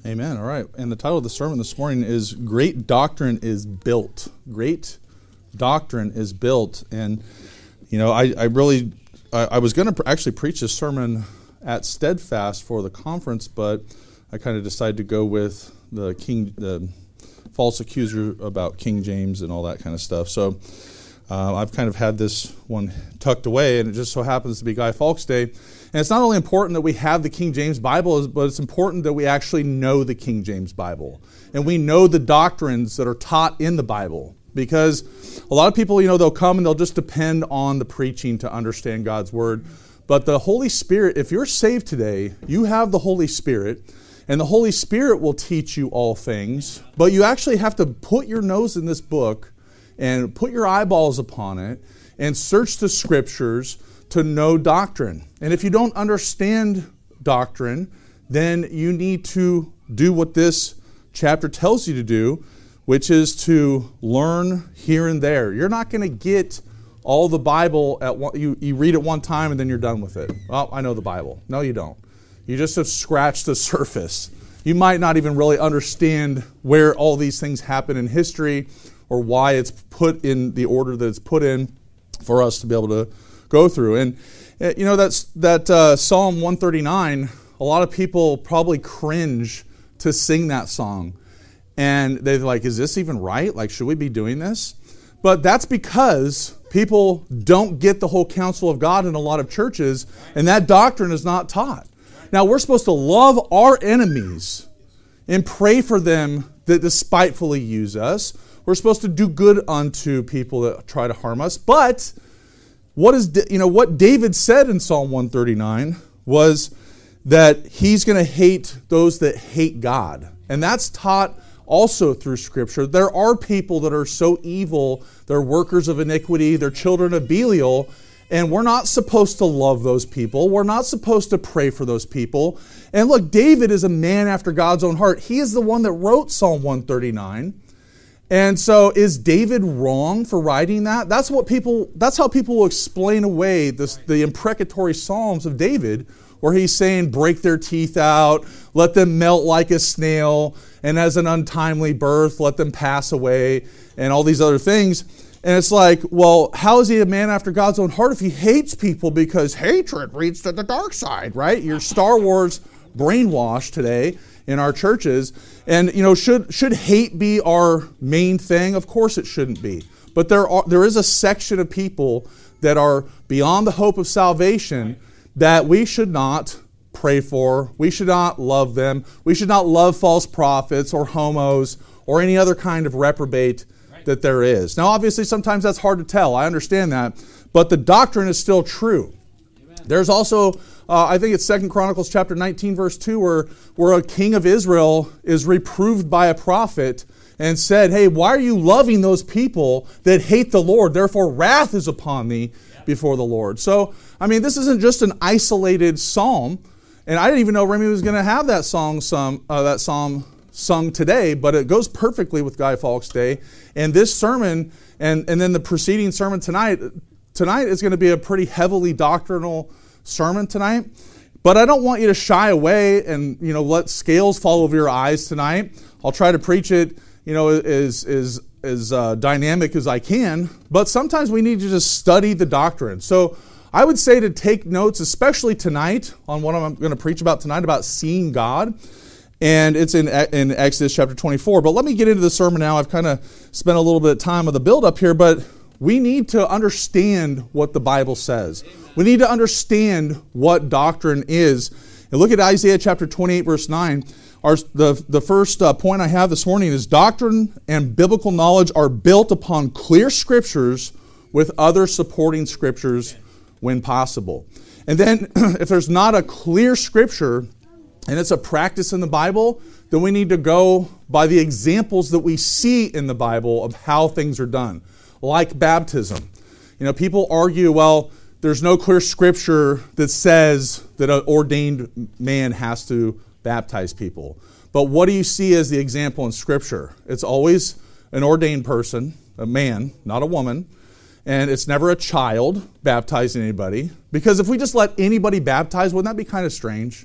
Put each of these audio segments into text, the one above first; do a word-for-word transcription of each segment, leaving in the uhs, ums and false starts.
Amen. All right. And the title of the sermon this morning is Great Doctrine is Built. Great Doctrine is Built. And, you know, I, I really, I, I was going to pr- actually preach this sermon at Steadfast for the conference, but I kind of decided to go with the King, the false accuser about King James and all that kind of stuff. So uh, I've kind of had this one tucked away, and it just so happens to be Guy Fawkes Day. And it's not only important that we have the King James Bible, but it's important that we actually know the King James Bible. And we know the doctrines that are taught in the Bible. Because a lot of people, you know, they'll come and they'll just depend on the preaching to understand God's Word. But the Holy Spirit, if you're saved today, you have the Holy Spirit. And the Holy Spirit will teach you all things. But you actually have to put your nose in this book and put your eyeballs upon it and search the Scriptures to know doctrine. And if you don't understand doctrine, then you need to do what this chapter tells you to do, which is to learn here and there. You're not going to get all the Bible at one, you, you read it one time and then you're done with it. Well, I know the Bible. No, you don't. You just have scratched the surface. You might not even really understand where all these things happen in history or why it's put in the order that it's put in for us to be able to go through. And you know, that's that uh, Psalm one thirty-nine, a lot of people probably cringe to sing that song. And they're like, is this even right? Like, should we be doing this? But that's because people don't get the whole counsel of God in a lot of churches, and that doctrine is not taught. Now, we're supposed to love our enemies and pray for them that despitefully use us. We're supposed to do good unto people that try to harm us. But what is you know what David said in Psalm one thirty-nine was that he's going to hate those that hate God. And that's taught also through Scripture. There are people that are so evil, they're workers of iniquity, they're children of Belial, and we're not supposed to love those people. We're not supposed to pray for those people. And look, David is a man after God's own heart. He is the one that wrote Psalm one thirty-nine. And so is David wrong for writing that? That's what people that's how people will explain away this, the imprecatory Psalms of David, where he's saying, break their teeth out, let them melt like a snail, and as an untimely birth, let them pass away, and all these other things. And it's like, well, how is he a man after God's own heart if he hates people? Because hatred leads to the dark side, right? You're Star Wars brainwashed today in our churches. And, you know, should should hate be our main thing? Of course it shouldn't be. But there are there is a section of people that are beyond the hope of salvation that we should not pray for. We should not love them. We should not love false prophets or homos or any other kind of reprobate that there is. Now, obviously, sometimes that's hard to tell. I understand that. But the doctrine is still true. Amen. There's also, uh, I think it's Second Chronicles chapter nineteen, verse two, where, where a king of Israel is reproved by a prophet and said, hey, why are you loving those people that hate the Lord? Therefore, wrath is upon thee before the Lord. So, I mean, this isn't just an isolated psalm. And I didn't even know Remy was going to have that song, some, uh, that psalm sung today, but it goes perfectly with Guy Fawkes Day. And this sermon, and, and then the preceding sermon tonight, tonight is going to be a pretty heavily doctrinal sermon tonight. But I don't want you to shy away and, you know, let scales fall over your eyes tonight. I'll try to preach it, you know, as, as, as uh, dynamic as I can. But sometimes we need to just study the doctrine. So I would say to take notes, especially tonight, on what I'm going to preach about tonight, about seeing God. And it's in, in Exodus chapter twenty-four. But let me get into the sermon now. I've kind of spent a little bit of time of the build-up here, but we need to understand what the Bible says. Amen. We need to understand what doctrine is. And look at Isaiah chapter twenty-eight, verse nine. Our, the, the first uh, point I have this morning is doctrine and biblical knowledge are built upon clear scriptures with other supporting scriptures when possible. And then if there's not a clear scripture, and it's a practice in the Bible, then we need to go by the examples that we see in the Bible of how things are done, like baptism. You know, people argue, well, there's no clear scripture that says that an ordained man has to baptize people. But what do you see as the example in Scripture? It's always an ordained person, a man, not a woman, and it's never a child baptizing anybody. Because if we just let anybody baptize, wouldn't that be kind of strange?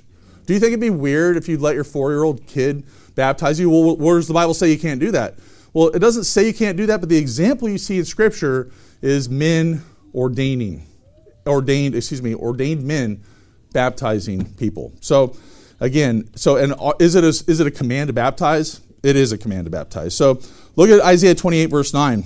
Do you think it'd be weird if you let your four-year-old kid baptize you? Well, where does the Bible say you can't do that? Well, it doesn't say you can't do that, but the example you see in Scripture is men ordaining, ordained, excuse me, ordained men baptizing people. So, again, so and is it a, is it a command to baptize? It is a command to baptize. So, look at Isaiah twenty-eight, verse nine.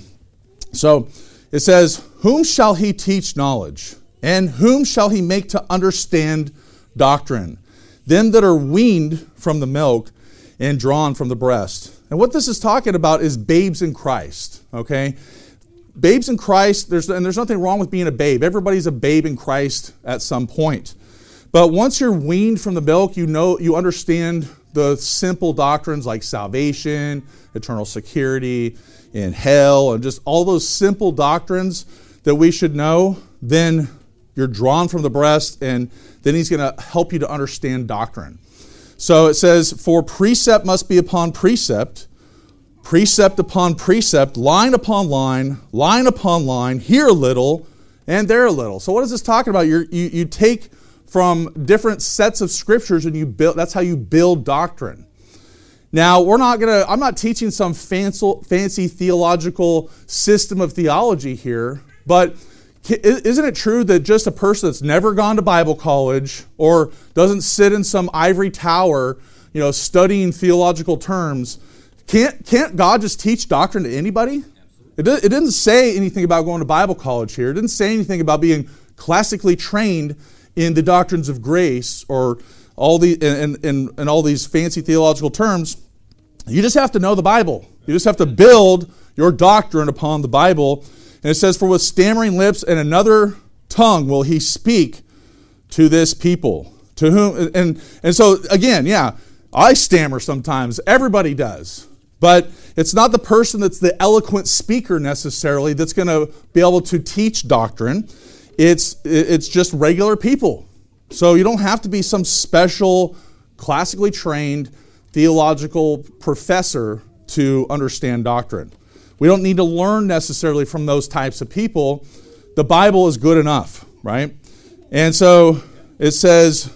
So, it says, "Whom shall he teach knowledge? And whom shall he make to understand doctrine? Them that are weaned from the milk and drawn from the breast." And what this is talking about is babes in Christ, okay? Babes in Christ, there's, and there's nothing wrong with being a babe. Everybody's a babe in Christ at some point. But once you're weaned from the milk, you know, you understand the simple doctrines like salvation, eternal security, in hell, and just all those simple doctrines that we should know, then you're drawn from the breast, and then he's going to help you to understand doctrine. So it says, "For precept must be upon precept, precept upon precept, line upon line, line upon line, here a little, and there a little." So what is this talking about? You're, you you take from different sets of scriptures and you build. That's how you build doctrine. Now, we're not gonna. I'm not teaching some fancy, fancy theological system of theology here, but isn't it true that just a person that's never gone to Bible college or doesn't sit in some ivory tower, you know, studying theological terms, can't can't God just teach doctrine to anybody? It, it didn't say anything about going to Bible college here. It didn't say anything about being classically trained in the doctrines of grace or all the and, and, and all these fancy theological terms. You just have to know the Bible. You just have to build your doctrine upon the Bible. And it says, "For with stammering lips and another tongue will he speak to this people." To whom, and, and so again, yeah, I stammer sometimes. Everybody does. But it's not the person that's the eloquent speaker necessarily that's going to be able to teach doctrine. It's, it's just regular people. So you don't have to be some special, classically trained theological professor to understand doctrine. We don't need to learn necessarily from those types of people. The Bible is good enough, right? And so it says,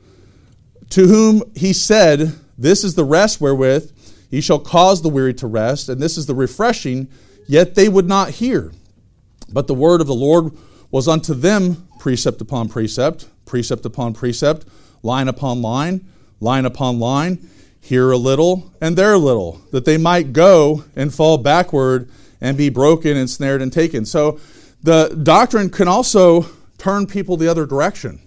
"To whom he said, this is the rest wherewith he shall cause the weary to rest, and this is the refreshing, yet they would not hear. But the word of the Lord was unto them precept upon precept, precept upon precept, line upon line, line upon line, here a little and there a little, that they might go and fall backward and be broken and snared and taken." So the doctrine can also turn people the other direction,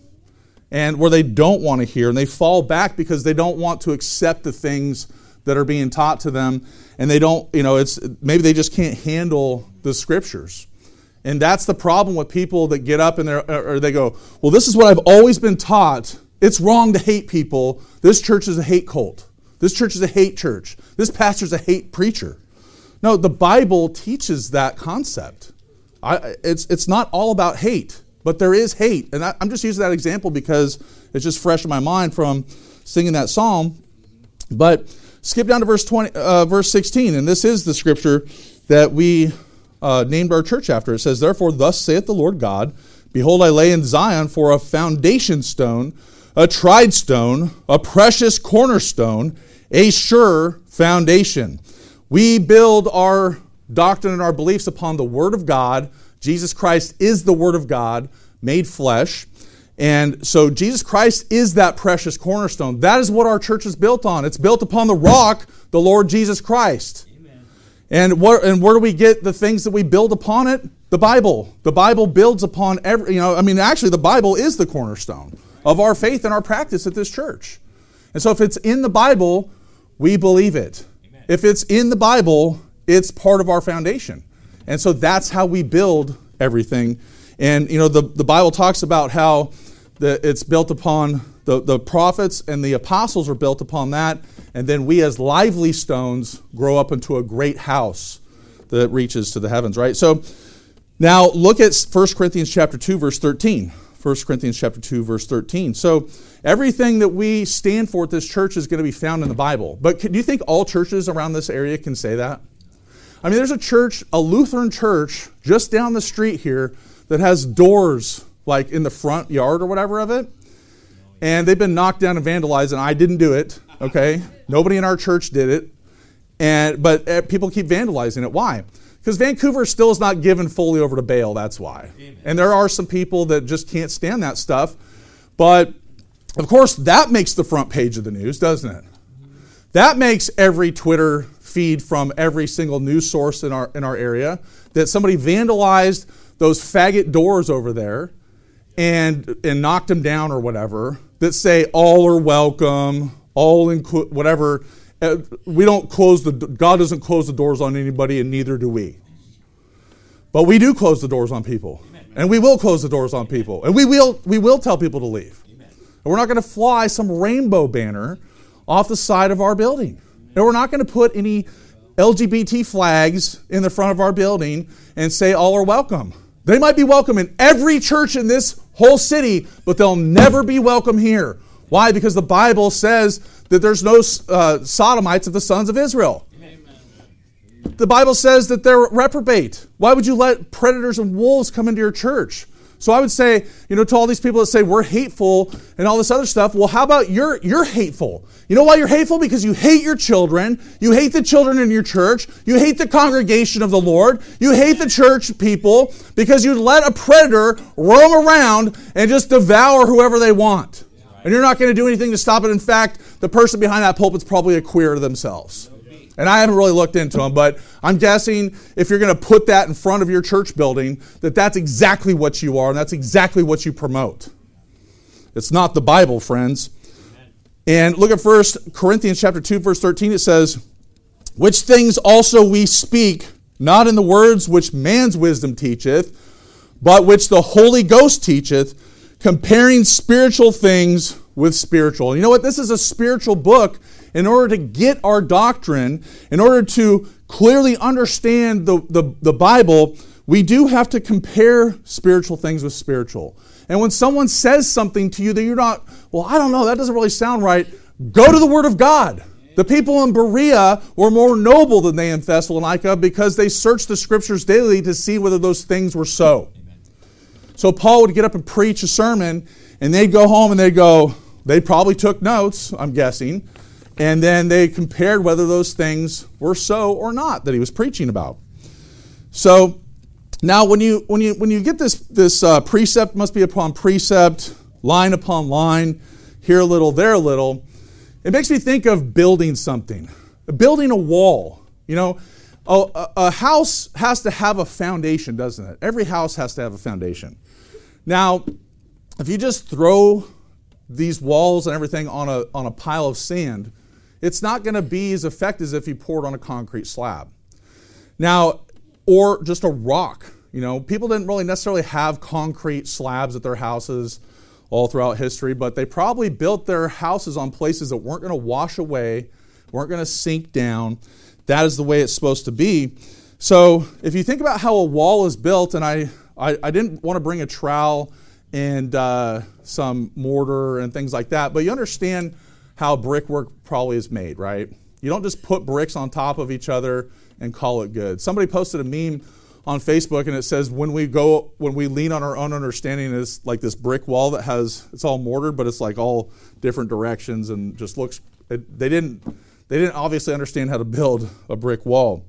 and where they don't want to hear, and they fall back because they don't want to accept the things that are being taught to them, and they don't, you know, it's maybe they just can't handle the scriptures. And that's the problem with people that get up and they or they go, "Well, this is what I've always been taught. It's wrong to hate people. This church is a hate cult. This church is a hate church. This pastor's a hate preacher." No, the Bible teaches that concept. I, it's, it's not all about hate, but there is hate. And I, I'm just using that example because it's just fresh in my mind from singing that psalm. But skip down to verse twenty, uh, verse sixteen, and this is the scripture that we uh, named our church after. It says, "Therefore, thus saith the Lord God, behold, I lay in Zion for a foundation stone, a tried stone, a precious cornerstone, a sure foundation." We build our doctrine and our beliefs upon the Word of God. Jesus Christ is the Word of God made flesh. And so Jesus Christ is that precious cornerstone. That is what our church is built on. It's built upon the rock, the Lord Jesus Christ. Amen. And what and where do we get the things that we build upon it? The Bible. The Bible builds upon every, you know, I mean, actually the Bible is the cornerstone of our faith and our practice at this church. And so if it's in the Bible, we believe it. Amen. If it's in the Bible, it's part of our foundation. And so that's how we build everything. And, you know, the, the Bible talks about how the, it's built upon the, the prophets and the apostles are built upon that. And then we as lively stones grow up into a great house that reaches to the heavens, right? So now look at First Corinthians chapter two, verse thirteen. First Corinthians chapter two, verse thirteen. So everything that we stand for at this church is going to be found in the Bible. But do you think all churches around this area can say that? I mean, there's a church, a Lutheran church, just down the street here that has doors like in the front yard or whatever of it. And they've been knocked down and vandalized, and I didn't do it, okay? Nobody in our church did it. And But uh, people keep vandalizing it. Why? Because Vancouver still is not given fully over to Baal, that's why. Amen. And there are some people that just can't stand that stuff. But, of course, that makes the front page of the news, doesn't it? That makes every Twitter feed from every single news source in our in our area that somebody vandalized those faggot doors over there and and knocked them down or whatever, that say all are welcome, all include whatever. Uh, we don't close the God doesn't close the doors on anybody, and neither do we. But we do close the doors on people, and we will close the doors on people, and we will we will tell people to leave. And we're not going to fly some rainbow banner off the side of our building. And we're not going to put any L G B T flags in the front of our building and say all are welcome. They might be welcome in every church in this whole city, but they'll never be welcome here. Why? Because the Bible says that there's no uh, sodomites of the sons of Israel. Amen. The Bible says that they're reprobate. Why would you let predators and wolves come into your church? So I would say, you know, to all these people that say we're hateful and all this other stuff, well, how about you're you're hateful? You know why you're hateful? Because you hate your children. You hate the children in your church. You hate the congregation of the Lord. You hate the church people because you let a predator roam around and just devour whoever they want. And you're not going to do anything to stop it. In fact, the person behind that pulpit's probably a queer themselves. And I haven't really looked into them, but I'm guessing if you're going to put that in front of your church building, that that's exactly what you are, and that's exactly what you promote. It's not the Bible, friends. Amen. And look at First Corinthians chapter two, verse thirteen. It says, which things also we speak, not in the words which man's wisdom teacheth, but which the Holy Ghost teacheth, comparing spiritual things with spiritual. You know what? This is a spiritual book. In order to get our doctrine, in order to clearly understand the, the, the Bible, we do have to compare spiritual things with spiritual. And when someone says something to you that you're not, well, I don't know, that doesn't really sound right, go to the Word of God. The people in Berea were more noble than they in Thessalonica because they searched the Scriptures daily to see whether those things were so. So Paul would get up and preach a sermon, and they'd go home and they'd go, they probably took notes, I'm guessing, and then they compared whether those things were so or not that he was preaching about. So now when you when you when you get this this uh, precept must be upon precept, line upon line, here a little, there a little, it makes me think of building something, building a wall. You know, a, a house has to have a foundation, doesn't it? Every house has to have a foundation. Now, if you just throw these walls and everything on a on a pile of sand, it's not going to be as effective as if you poured on a concrete slab. Now, or just a rock. You know, people didn't really necessarily have concrete slabs at their houses all throughout history, but they probably built their houses on places that weren't going to wash away, weren't going to sink down. That is the way it's supposed to be. So if you think about how a wall is built, and I, I, I didn't want to bring a trowel and uh, some mortar and things like that, but you understand how brickwork probably is made, right? You don't just put bricks on top of each other and call it good. Somebody posted a meme on Facebook and it says, when we go, when we lean on our own understanding, it's like this brick wall that has, it's all mortared, but it's like all different directions and just looks, it, they didn't, they didn't obviously understand how to build a brick wall.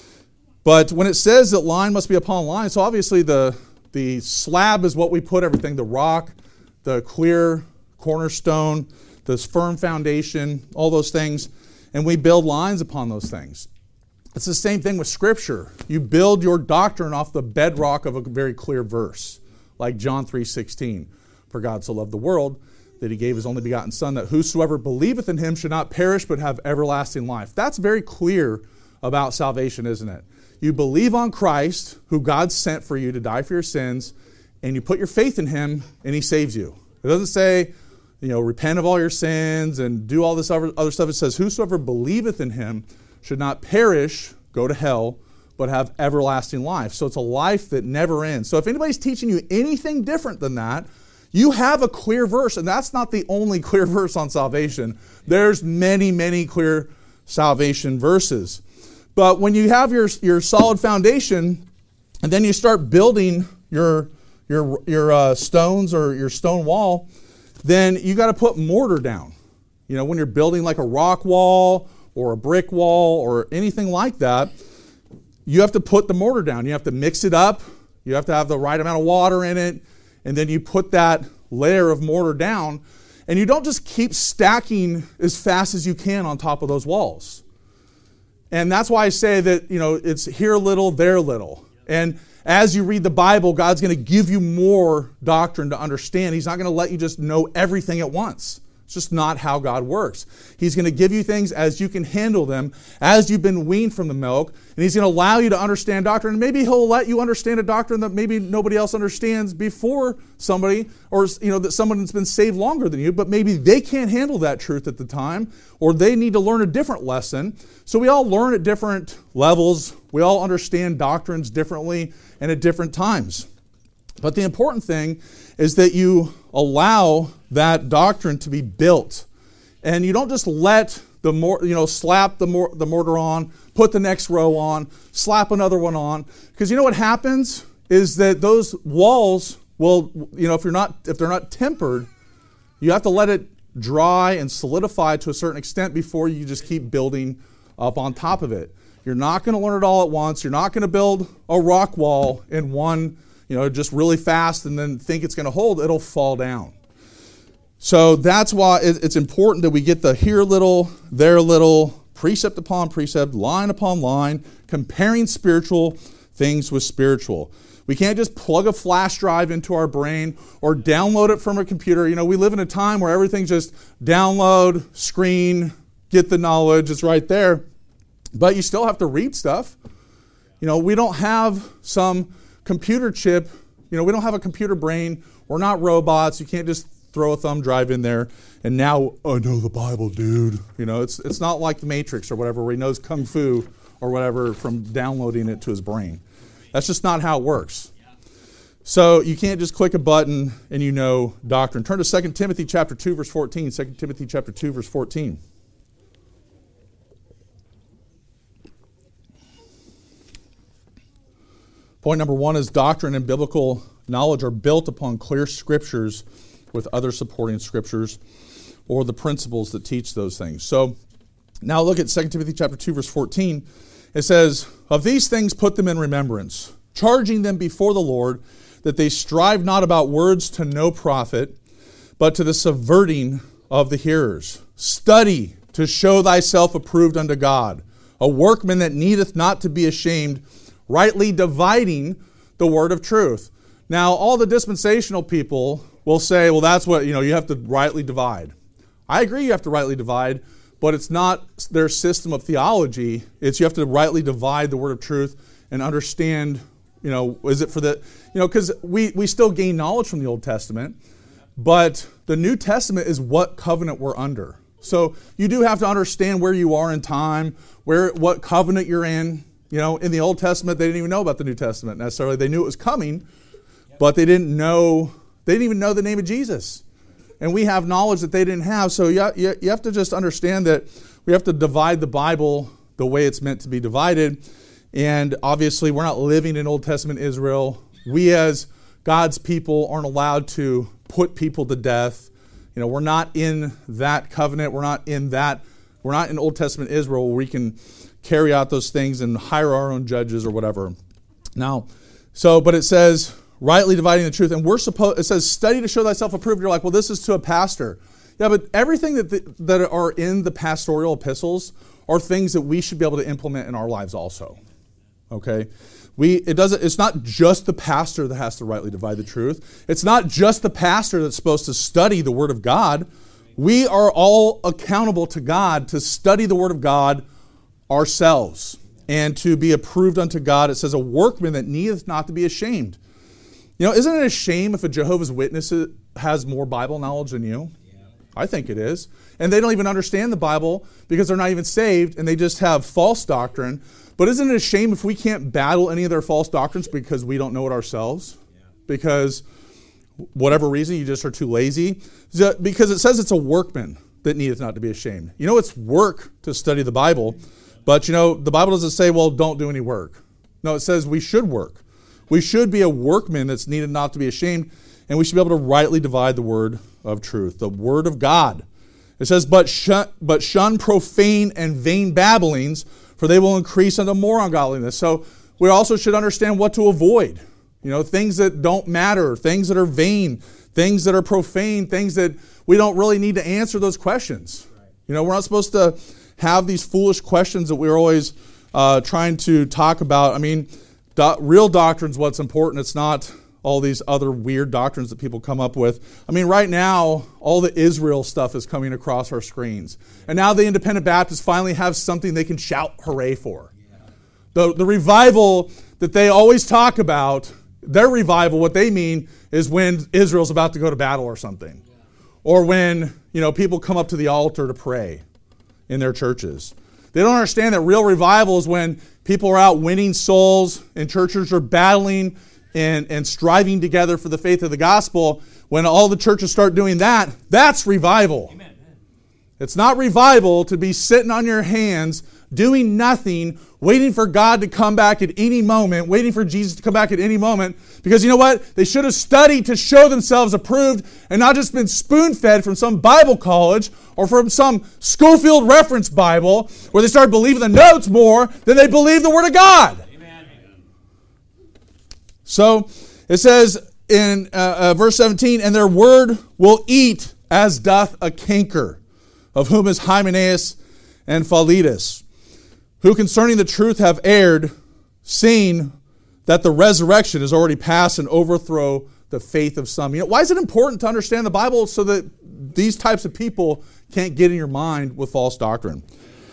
But when it says that line must be upon line, so obviously the, the slab is what we put everything, the rock, the clear cornerstone, this firm foundation, all those things, and we build lines upon those things. It's the same thing with Scripture. You build your doctrine off the bedrock of a very clear verse, like John three sixteen. For God so loved the world that he gave his only begotten Son, that whosoever believeth in him should not perish but have everlasting life. That's very clear about salvation, isn't it? You believe on Christ, who God sent for you to die for your sins, and you put your faith in him, and he saves you. It doesn't say, you know, repent of all your sins and do all this other, other stuff. It says, whosoever believeth in him should not perish, go to hell, but have everlasting life. So it's a life that never ends. So if anybody's teaching you anything different than that, you have a clear verse, and that's not the only clear verse on salvation. There's many, many clear salvation verses. But when you have your, your solid foundation, and then you start building your, your, your uh, stones or your stone wall, then you got to put mortar down. You know, when you're building like a rock wall or a brick wall or anything like that, you have to put the mortar down. You have to mix it up. You have to have the right amount of water in it. And then you put that layer of mortar down. And you don't just keep stacking as fast as you can on top of those walls. And that's why I say that, you know, it's here a little, there a little. And as you read the Bible, God's going to give you more doctrine to understand. He's not going to let you just know everything at once. It's just not how God works. He's going to give you things as you can handle them, as you've been weaned from the milk, and He's going to allow you to understand doctrine. And maybe He'll let you understand a doctrine that maybe nobody else understands before somebody, or you know that someone that's been saved longer than you, but maybe they can't handle that truth at the time, or they need to learn a different lesson. So we all learn at different levels. We all understand doctrines differently and at different times. But the important thing is that you allow that doctrine to be built. And you don't just let the mor- you know, slap the, mor- the mortar on, put the next row on, slap another one on. Because you know what happens is that those walls will, you know, if you're not, if they're not tempered, you have to let it dry and solidify to a certain extent before you just keep building up on top of it. You're not going to learn it all at once. You're not going to build a rock wall in one, you know, just really fast and then think it's going to hold. It'll fall down. So that's why it's important that we get the here little, there little, precept upon precept, line upon line, comparing spiritual things with spiritual. We can't just plug a flash drive into our brain or download it from a computer. You know, we live in a time where everything's just download, screen, get the knowledge, it's right there. But you still have to read stuff. You know, we don't have some computer chip. You know, we don't have a computer brain. We're not robots. You can't just throw a thumb drive in there and now, I know the Bible, dude. You know, it's it's not like the Matrix or whatever where he knows Kung Fu or whatever from downloading it to his brain. That's just not how it works. So you can't just click a button and you know doctrine. Turn to Second Timothy chapter two, verse fourteen. Second Timothy chapter two, verse fourteen. Point number one is doctrine and biblical knowledge are built upon clear scriptures with other supporting scriptures or the principles that teach those things. So now look at Second Timothy chapter two, verse fourteen. It says, of these things put them in remembrance, charging them before the Lord that they strive not about words to no profit, but to the subverting of the hearers. Study to show thyself approved unto God, a workman that needeth not to be ashamed, rightly dividing the word of truth. Now, all the dispensational people will say, well, that's what, you know, you have to rightly divide. I agree you have to rightly divide, but it's not their system of theology. It's you have to rightly divide the word of truth and understand, you know, is it for the, you know, because we, we still gain knowledge from the Old Testament, but the New Testament is what covenant we're under. So you do have to understand where you are in time, where what covenant you're in. You know, in the Old Testament, they didn't even know about the New Testament necessarily. They knew it was coming, but they didn't know, they didn't even know the name of Jesus. And we have knowledge that they didn't have. So you, you, you have to just understand that we have to divide the Bible the way it's meant to be divided. And obviously, we're not living in Old Testament Israel. We as God's people aren't allowed to put people to death. You know, we're not in that covenant. We're not in that, we're not in Old Testament Israel where we can carry out those things and hire our own judges or whatever. Now, so, but it says, rightly dividing the truth. And we're supposed, it says, study to show thyself approved. You're like, well, this is to a pastor. Yeah, but everything that the, that are in the pastoral epistles are things that we should be able to implement in our lives also. Okay? We, it doesn't, it's not just the pastor that has to rightly divide the truth. It's not just the pastor that's supposed to study the Word of God. We are all accountable to God to study the Word of God ourselves and to be approved unto God. It says, a workman that needeth not to be ashamed. You know, isn't it a shame if a Jehovah's Witness has more Bible knowledge than you? Yeah. I think it is. And they don't even understand the Bible because they're not even saved and they just have false doctrine. But isn't it a shame if we can't battle any of their false doctrines because we don't know it ourselves? Yeah. Because whatever reason, you just are too lazy? Because it says it's a workman that needeth not to be ashamed. You know, it's work to study the Bible. But, you know, the Bible doesn't say, well, don't do any work. No, it says we should work. We should be a workman that's needed not to be ashamed. and we should be able to rightly divide the word of truth, the word of God. It says, but shun, but shun profane and vain babblings, for they will increase unto more ungodliness. So we also should understand what to avoid. You know, things that don't matter, things that are vain, things that are profane, things that we don't really need to answer those questions. Right. You know, we're not supposed to have these foolish questions that we're always uh, trying to talk about. I mean, do, real doctrine's what's important. It's not all these other weird doctrines that people come up with. I mean, right now, all the Israel stuff is coming across our screens. And now the Independent Baptists finally have something they can shout hooray for. Yeah. The, the revival that they always talk about, their revival, what they mean is when Israel's about to go to battle or something. Yeah. Or when, you know, people come up to the altar to pray in their churches. They don't understand that real revival is when people are out winning souls and churches are battling and, and striving together for the faith of the gospel. When all the churches start doing that, that's revival. Amen. It's not revival to be sitting on your hands, doing nothing, waiting for God to come back at any moment, waiting for Jesus to come back at any moment. Because you know what? They should have studied to show themselves approved and not just been spoon-fed from some Bible college or from some Schofield reference Bible where they start believing the notes more than they believe the Word of God. Amen. So it says in uh, uh, verse seventeen, and their word will eat as doth a canker, of whom is Hymenaeus and Philetus, who concerning the truth have erred, seeing that the resurrection is already past and overthrow the faith of some. You know, why is it important to understand the Bible so that these types of people can't get in your mind with false doctrine?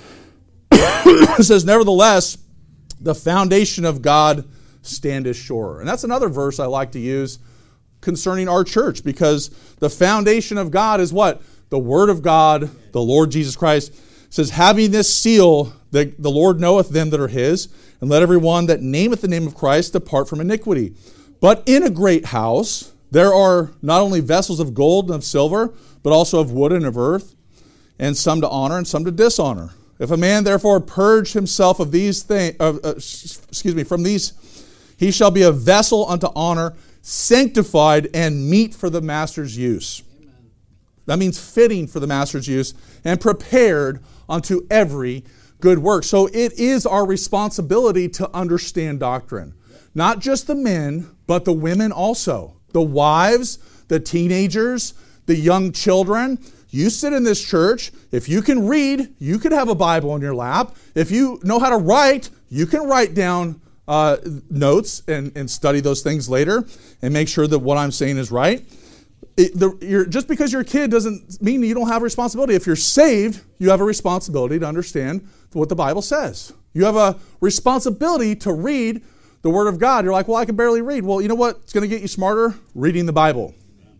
It says, nevertheless, the foundation of God standeth sure. And that's another verse I like to use concerning our church, because the foundation of God is what? The Word of God, the Lord Jesus Christ. It says, having this seal, the, the Lord knoweth them that are his, and let every one that nameth the name of Christ depart from iniquity. But in a great house there are not only vessels of gold and of silver, but also of wood and of earth, and some to honor and some to dishonor. If a man therefore purge himself of these things, uh, uh, excuse me, from these, he shall be a vessel unto honor, sanctified and meet for the master's use. Amen. That means fitting for the master's use and prepared unto every good work. So it is our responsibility to understand doctrine. Not just the men, but the women also. The wives, the teenagers, the young children. You sit in this church. If you can read, you could have a Bible in your lap. If you know how to write, you can write down uh, notes and, and study those things later and make sure that what I'm saying is right. It, the, you're, just because you're a kid doesn't mean you don't have a responsibility. If you're saved, you have a responsibility to understand what the Bible says. You have a responsibility to read the Word of God. You're like, well, I can barely read. Well, you know what? It's going to get you smarter? Reading the Bible.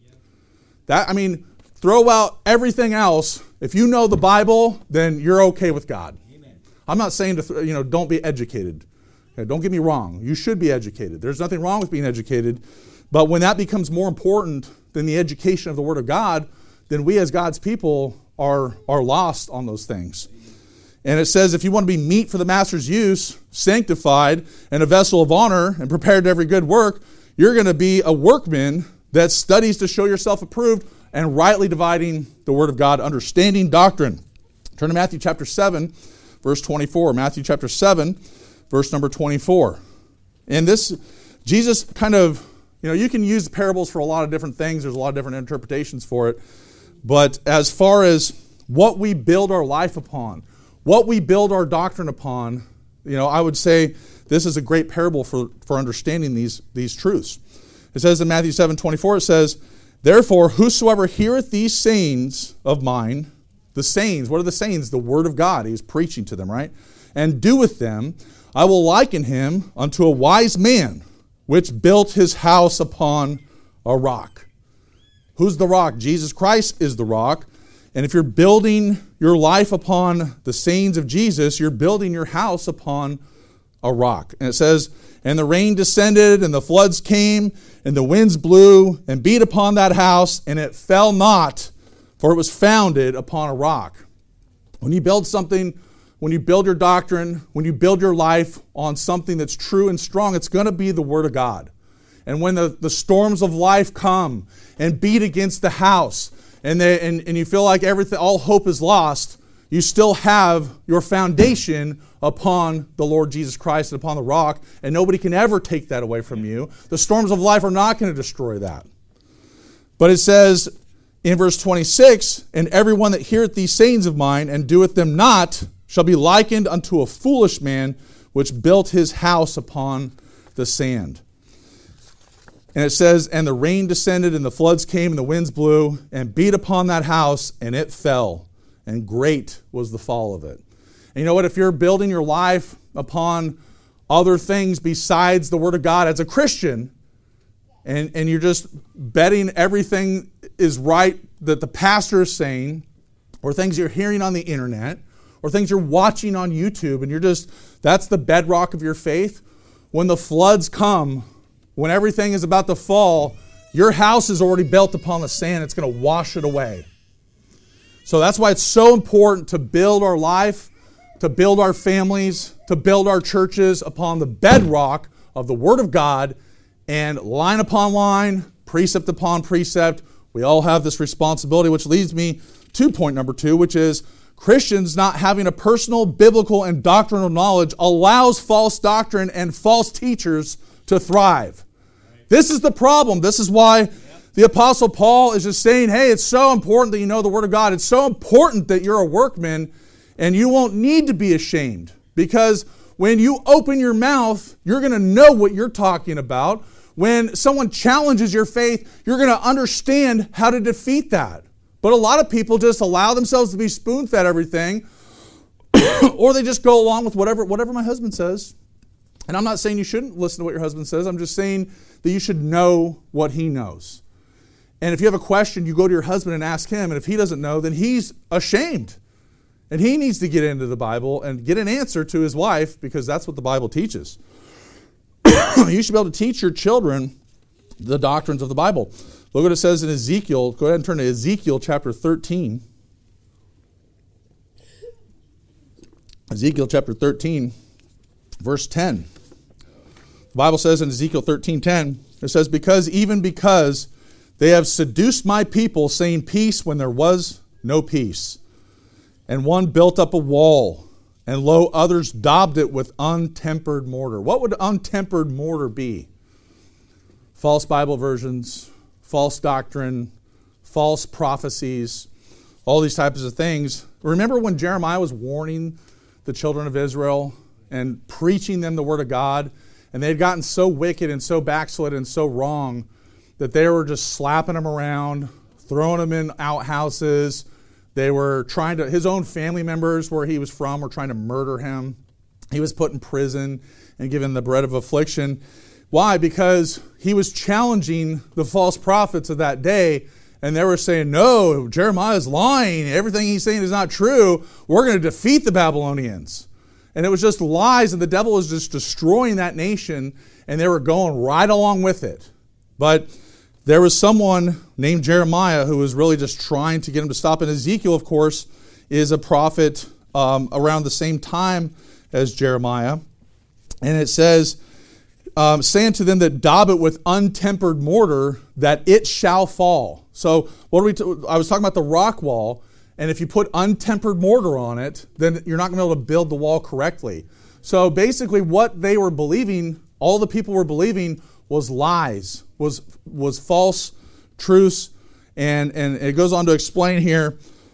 That, I mean, throw out everything else. If you know the Bible, then you're okay with God. Amen. I'm not saying to, th- you know, don't be educated. Okay, don't get me wrong. You should be educated. There's nothing wrong with being educated. But when that becomes more important than the education of the Word of God, then we as God's people are, are lost on those things. And it says, if you want to be meet for the master's use, sanctified, and a vessel of honor, and prepared to every good work, you're going to be a workman that studies to show yourself approved and rightly dividing the Word of God, understanding doctrine. Turn to Matthew chapter seven, verse twenty-four. Matthew chapter seven, verse number twenty-four. And this, Jesus kind of, you know, you can use parables for a lot of different things. There's a lot of different interpretations for it. But as far as what we build our life upon, what we build our doctrine upon, you know, I would say this is a great parable for, for understanding these, these truths. It says in Matthew seven twenty-four, it says, therefore, whosoever heareth these sayings of mine, the sayings, what are the sayings? The Word of God. He's preaching to them, right? And doeth them, I will liken him unto a wise man, which built his house upon a rock. Who's the rock? Jesus Christ is the rock. And if you're building your life upon the sayings of Jesus, you're building your house upon a rock. And it says, and the rain descended, and the floods came, and the winds blew, and beat upon that house, and it fell not, for it was founded upon a rock. When you build something, when you build your doctrine, when you build your life on something that's true and strong, it's going to be the Word of God. And when the, the storms of life come and beat against the house, and, they, and, and you feel like everything, all hope is lost, you still have your foundation upon the Lord Jesus Christ and upon the rock, and nobody can ever take that away from you. The storms of life are not going to destroy that. But it says in verse twenty-six, and everyone that heareth these sayings of mine and doeth them not shall be likened unto a foolish man which built his house upon the sand. And it says, and the rain descended, and the floods came, and the winds blew, and beat upon that house, and it fell. And great was the fall of it. And you know what? If you're building your life upon other things besides the Word of God as a Christian, and, and you're just betting everything is right that the pastor is saying, or things you're hearing on the internet, or things you're watching on YouTube, and you're just, that's the bedrock of your faith. When the floods come, when everything is about to fall, your house is already built upon the sand. It's going to wash it away. So that's why it's so important to build our life, to build our families, to build our churches upon the bedrock of the Word of God, and line upon line, precept upon precept. We all have this responsibility, which leads me to point number two, which is Christians not having a personal, biblical, and doctrinal knowledge allows false doctrine and false teachers to thrive. This is the problem. This is why the Apostle Paul is just saying, hey, it's so important that you know the Word of God. It's so important that you're a workman, and you won't need to be ashamed. Because when you open your mouth, you're going to know what you're talking about. When someone challenges your faith, you're going to understand how to defeat that. But a lot of people just allow themselves to be spoon-fed everything, or they just go along with whatever, whatever my husband says. And I'm not saying you shouldn't listen to what your husband says. I'm just saying that you should know what he knows. And if you have a question, you go to your husband and ask him. And if he doesn't know, then he's ashamed. And he needs to get into the Bible and get an answer to his wife, because that's what the Bible teaches. You should be able to teach your children the doctrines of the Bible. Look what it says in Ezekiel. Go ahead and turn to Ezekiel chapter thirteen. Ezekiel chapter thirteen, verse ten. The Bible says in Ezekiel thirteen ten, it says, because even because they have seduced my people, saying peace when there was no peace. And one built up a wall, and lo, others daubed it with untempered mortar. What would untempered mortar be? False Bible versions, false doctrine, false prophecies, all these types of things. Remember when Jeremiah was warning the children of Israel and preaching them the Word of God, and they had gotten so wicked and so backslid and so wrong that they were just slapping them around, throwing them in outhouses. They were trying to, his own family members where he was from were trying to murder him. He was put in prison and given the bread of affliction. Why? Because he was challenging the false prophets of that day, and they were saying, no, Jeremiah's lying. Everything he's saying is not true. We're going to defeat the Babylonians. And it was just lies, and the devil was just destroying that nation, and they were going right along with it. But there was someone named Jeremiah who was really just trying to get him to stop. And Ezekiel, of course, is a prophet um, around the same time as Jeremiah. And it says, um, saying to them that daub it with untempered mortar, that it shall fall. So what are we? T- I was talking about the rock wall. And if you put untempered mortar on it, then you're not going to be able to build the wall correctly. So basically what they were believing, all the people were believing, was lies, was was false truths. And, and it goes on to explain here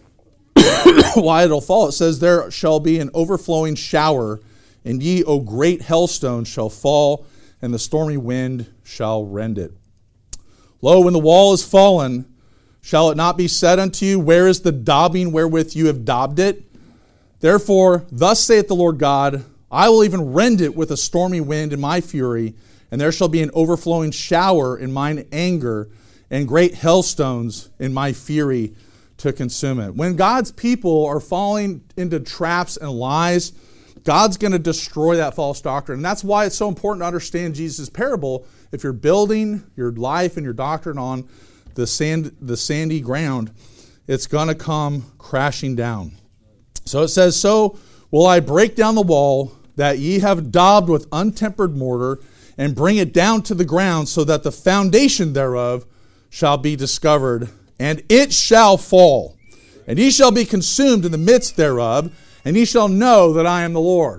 why it'll fall. It says, there shall be an overflowing shower, and ye, O great hailstones, shall fall, and the stormy wind shall rend it. Lo, when the wall is fallen, shall it not be said unto you, where is the daubing wherewith you have daubed it? Therefore, thus saith the Lord God, I will even rend it with a stormy wind in my fury, and there shall be an overflowing shower in mine anger, and great hailstones in my fury to consume it. When God's people are falling into traps and lies, God's going to destroy that false doctrine. And that's why it's so important to understand Jesus' parable. If you're building your life and your doctrine on the sand, the sandy ground, it's going to come crashing down. So it says, so will I break down the wall that ye have daubed with untempered mortar, and bring it down to the ground, so that the foundation thereof shall be discovered, and it shall fall. And ye shall be consumed in the midst thereof, and ye shall know that I am the Lord.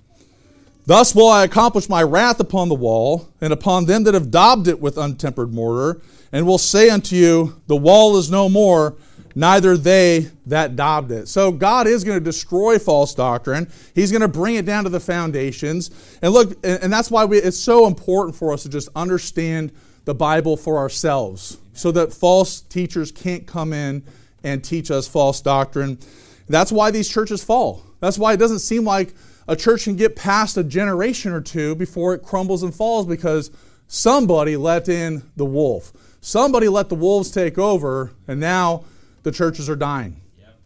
Thus will I accomplish my wrath upon the wall, and upon them that have daubed it with untempered mortar, and will say unto you, the wall is no more, neither they that daubed it. So God is going to destroy false doctrine. He's going to bring it down to the foundations. And look, and that's why we, it's so important for us to just understand the Bible for ourselves, so that false teachers can't come in and teach us false doctrine. That's why these churches fall. That's why it doesn't seem like a church can get past a generation or two before it crumbles and falls, because somebody let in the wolf. Somebody let the wolves take over, and now the churches are dying. Yep.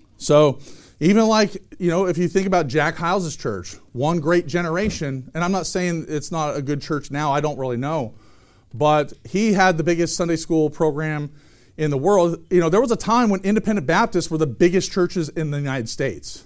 So even like, you know, if you think about Jack Hyles' church, one great generation, and I'm not saying it's not a good church now, I don't really know, but he had the biggest Sunday school program in the world. You know, there was a time when independent Baptists were the biggest churches in the United States.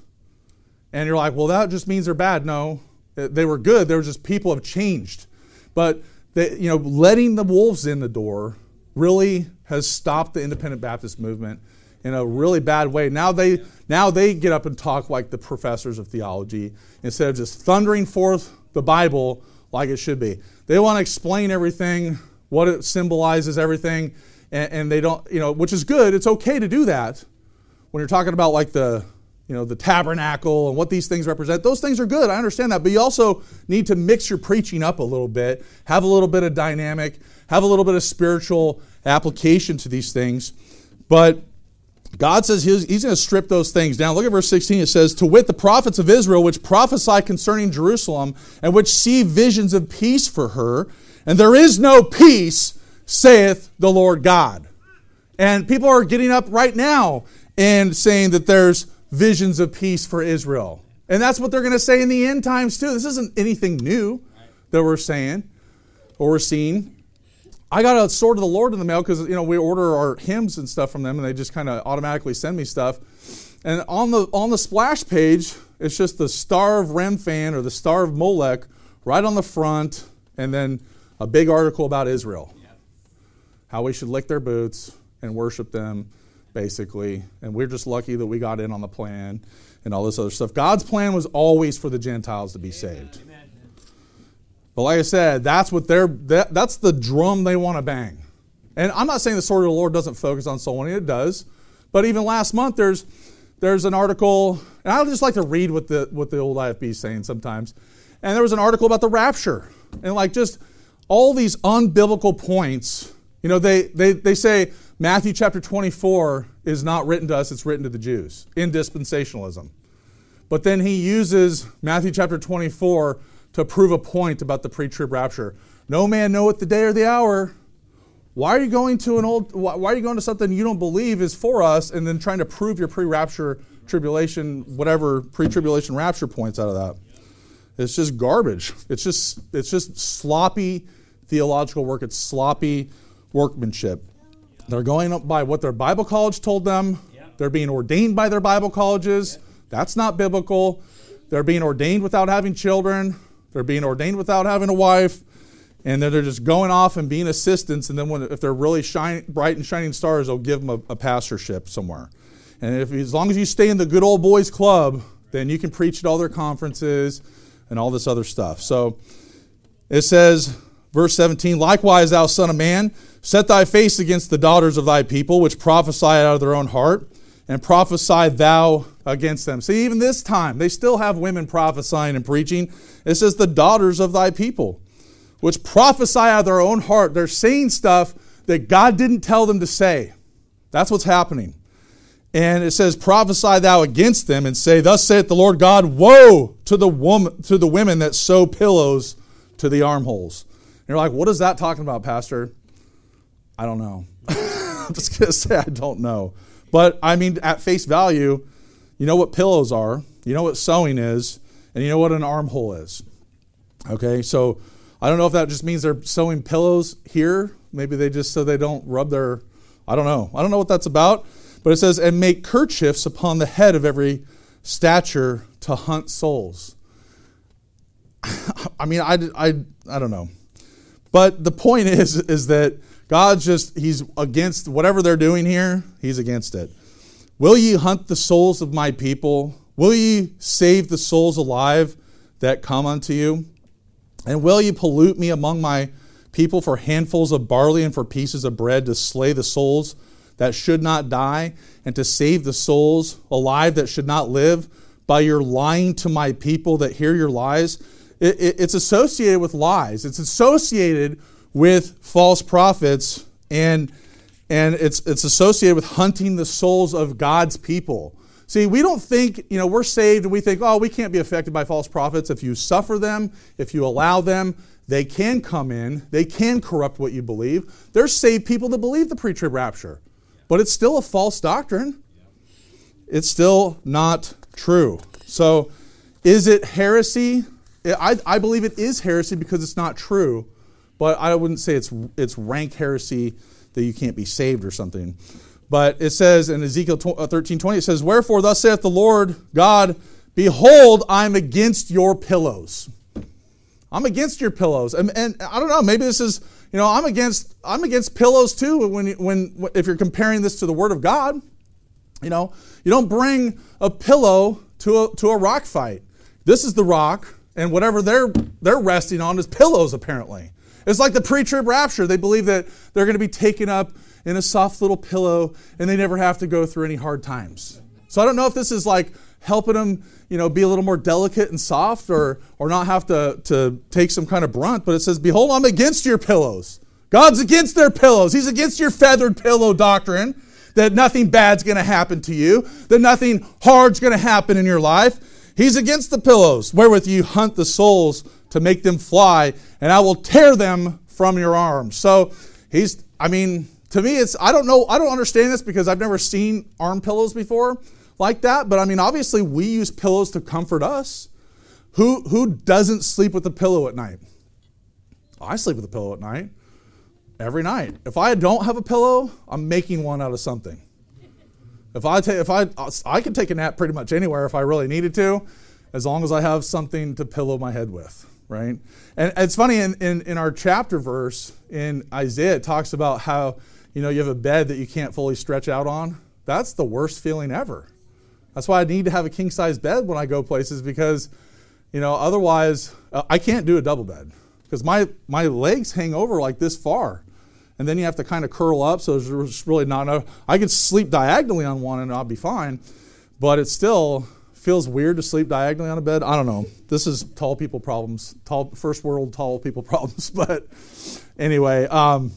And you're like, well, that just means they're bad. No, they were good. They were just, people have changed. But they, you know, letting the wolves in the door really has stopped the independent Baptist movement in a really bad way. Now they now they get up and talk like the professors of theology instead of just thundering forth the Bible like it should be. They want to explain everything, what it symbolizes, everything, and, and they don't, you know, which is good. It's okay to do that when you're talking about like the you know, the tabernacle and what these things represent. Those things are good. I understand that. But you also need to mix your preaching up a little bit, have a little bit of dynamic, have a little bit of spiritual application to these things. But God says He's, he's going to strip those things down. Look at verse sixteen. It says, to wit, the prophets of Israel, which prophesy concerning Jerusalem, and which see visions of peace for her, and there is no peace, saith the Lord God. And people are getting up right now and saying that there's visions of peace for Israel. And that's what they're going to say in the end times too. This isn't anything new that we're saying or we're seeing. I got a Sword of the Lord in the mail because, you know, we order our hymns and stuff from them, and they just kind of automatically send me stuff. And on the on the splash page, it's just the Star of Remphan or the Star of Molech right on the front, and then a big article about Israel. Yeah. How we should lick their boots and worship them, basically, and we're just lucky that we got in on the plan and all this other stuff. God's plan was always for the Gentiles to be saved. Amen. But like I said, that's what they're that, that's the drum they want to bang. And I'm not saying the Sword of the Lord doesn't focus on soul winning, it does. But even last month there's there's an article, and I just like to read what the what the old I F B is saying sometimes. And there was an article about the rapture. And like just all these unbiblical points. You know, they they they say Matthew chapter twenty-four is not written to us, it's written to the Jews in dispensationalism. But then he uses Matthew chapter twenty-four to prove a point about the pre-trib rapture. No man knoweth the day or the hour. Why are you going to an old why are you going to something you don't believe is for us and then trying to prove your pre-rapture tribulation, whatever pre-tribulation rapture points out of that? It's just garbage. It's just it's just sloppy theological work. It's sloppy workmanship. They're going up by what their Bible college told them. Yep. They're being ordained by their Bible colleges. Yep. That's not biblical. They're being ordained without having children. They're being ordained without having a wife. And then they're just going off and being assistants. And then when if they're really shine, bright and shining stars, they'll give them a, a pastorship somewhere. And if as long as you stay in the good old boys club, then you can preach at all their conferences and all this other stuff. So it says, verse seventeen, likewise, thou son of man, set thy face against the daughters of thy people, which prophesy out of their own heart, and prophesy thou against them. See, even this time, they still have women prophesying and preaching. It says the daughters of thy people, which prophesy out of their own heart. They're saying stuff that God didn't tell them to say. That's what's happening. And it says, prophesy thou against them, and say, thus saith the Lord God, woe to the woman, to the women that sew pillows to the armholes. And you're like, what is that talking about, Pastor? I don't know. I'm just going to say I don't know. But, I mean, at face value, you know what pillows are, you know what sewing is, and you know what an armhole is. Okay, so I don't know if that just means they're sewing pillows here. Maybe they just so they don't rub their, I don't know. I don't know what that's about. But it says, and make kerchiefs upon the head of every stature to hunt souls. I mean, I, I, I don't know. But the point is, is that God's just, he's against whatever they're doing here, he's against it. Will ye hunt the souls of my people? Will ye save the souls alive that come unto you? And will ye pollute me among my people for handfuls of barley and for pieces of bread to slay the souls that should not die and to save the souls alive that should not live by your lying to my people that hear your lies? It, it, it's associated with lies. It's associated with false prophets, and and it's it's associated with hunting the souls of God's people. See, we don't think, you know, we're saved and we think, oh, we can't be affected by false prophets. If you suffer them, if you allow them, they can come in, they can corrupt what you believe. There's saved people that believe the pre-trib rapture, but it's still a false doctrine. It's still not true. So is it heresy? I, I believe it is heresy because it's not true. But I wouldn't say it's it's rank heresy that you can't be saved or something. But it says in Ezekiel thirteen twenty, it says, wherefore thus saith the Lord God, behold, I'm against your pillows. I'm against your pillows. And, and I don't know, maybe this is, you know, I'm against I'm against pillows too when when if you're comparing this to the Word of God. You know, you don't bring a pillow to a to a rock fight. This is the rock, and whatever they're they're resting on is pillows apparently. It's like the pre-trib rapture. They believe that they're going to be taken up in a soft little pillow and they never have to go through any hard times. So I don't know if this is like helping them, you know, be a little more delicate and soft or or not have to, to take some kind of brunt. But it says, behold, I'm against your pillows. God's against their pillows. He's against your feathered pillow doctrine that nothing bad's going to happen to you, that nothing hard's going to happen in your life. He's against the pillows wherewith you hunt the souls to make them fly, and I will tear them from your arms. So he's, I mean, to me, it's, I don't know, I don't understand this because I've never seen arm pillows before like that. But I mean, obviously we use pillows to comfort us. Who, who doesn't sleep with a pillow at night? I sleep with a pillow at night. Every night. If I don't have a pillow, I'm making one out of something. If I take, if I, I can take a nap pretty much anywhere if I really needed to, as long as I have something to pillow my head with. Right? And it's funny, in, in, in our chapter verse in Isaiah, it talks about how, you know, you have a bed that you can't fully stretch out on. That's the worst feeling ever. That's why I need to have a king-size bed when I go places because, you know, otherwise uh, I can't do a double bed because my, my legs hang over like this far. And then you have to kind of curl up, so there's really not enough. I could sleep diagonally on one and I'll be fine, but it's still feels weird to sleep diagonally on a bed. I don't know. This is tall people problems, tall first world tall people problems. But anyway, um,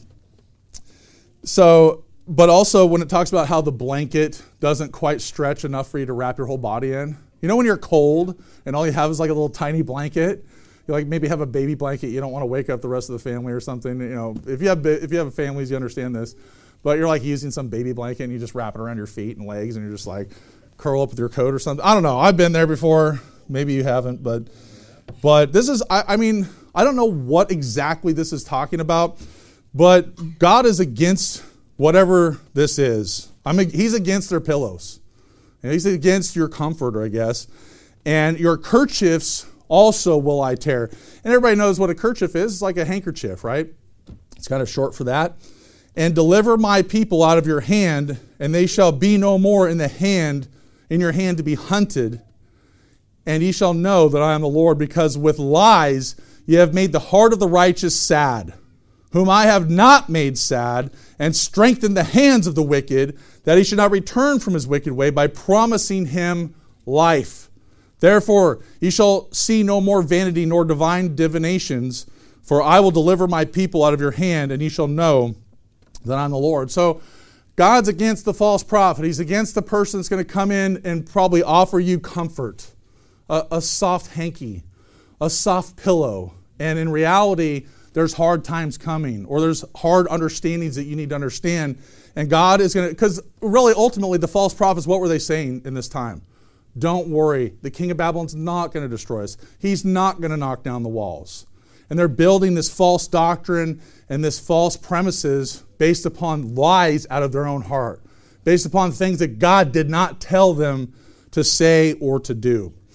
so, but also when it talks about how the blanket doesn't quite stretch enough for you to wrap your whole body in. You know when you're cold and all you have is like a little tiny blanket? You like maybe have a baby blanket. You don't want to wake up the rest of the family or something. You know, if you have if you have families, you understand this. But you're like using some baby blanket and you just wrap it around your feet and legs and you're just like, curl up with your coat or something. I don't know. I've been there before. Maybe you haven't, but but this is, I, I mean, I don't know what exactly this is talking about, but God is against whatever this is. I'm, he's against their pillows. And he's against your comforter, I guess. And your kerchiefs also will I tear. And everybody knows what a kerchief is. It's like a handkerchief, right? It's kind of short for that. And deliver my people out of your hand, and they shall be no more in the hand in your hand to be hunted, and ye shall know that I am the Lord, because with lies ye have made the heart of the righteous sad, whom I have not made sad, and strengthened the hands of the wicked, that he should not return from his wicked way, by promising him life. Therefore ye shall see no more vanity nor divine divinations, for I will deliver my people out of your hand, and ye shall know that I'm the Lord. So God's against the false prophet. He's against the person that's going to come in and probably offer you comfort, a, a soft hanky, a soft pillow. And in reality, there's hard times coming, or there's hard understandings that you need to understand. And God is going to, because really, ultimately, the false prophets, what were they saying in this time? Don't worry, the king of Babylon's not going to destroy us. He's not going to knock down the walls. And they're building this false doctrine and this false premises based upon lies out of their own heart, based upon things that God did not tell them to say or to do.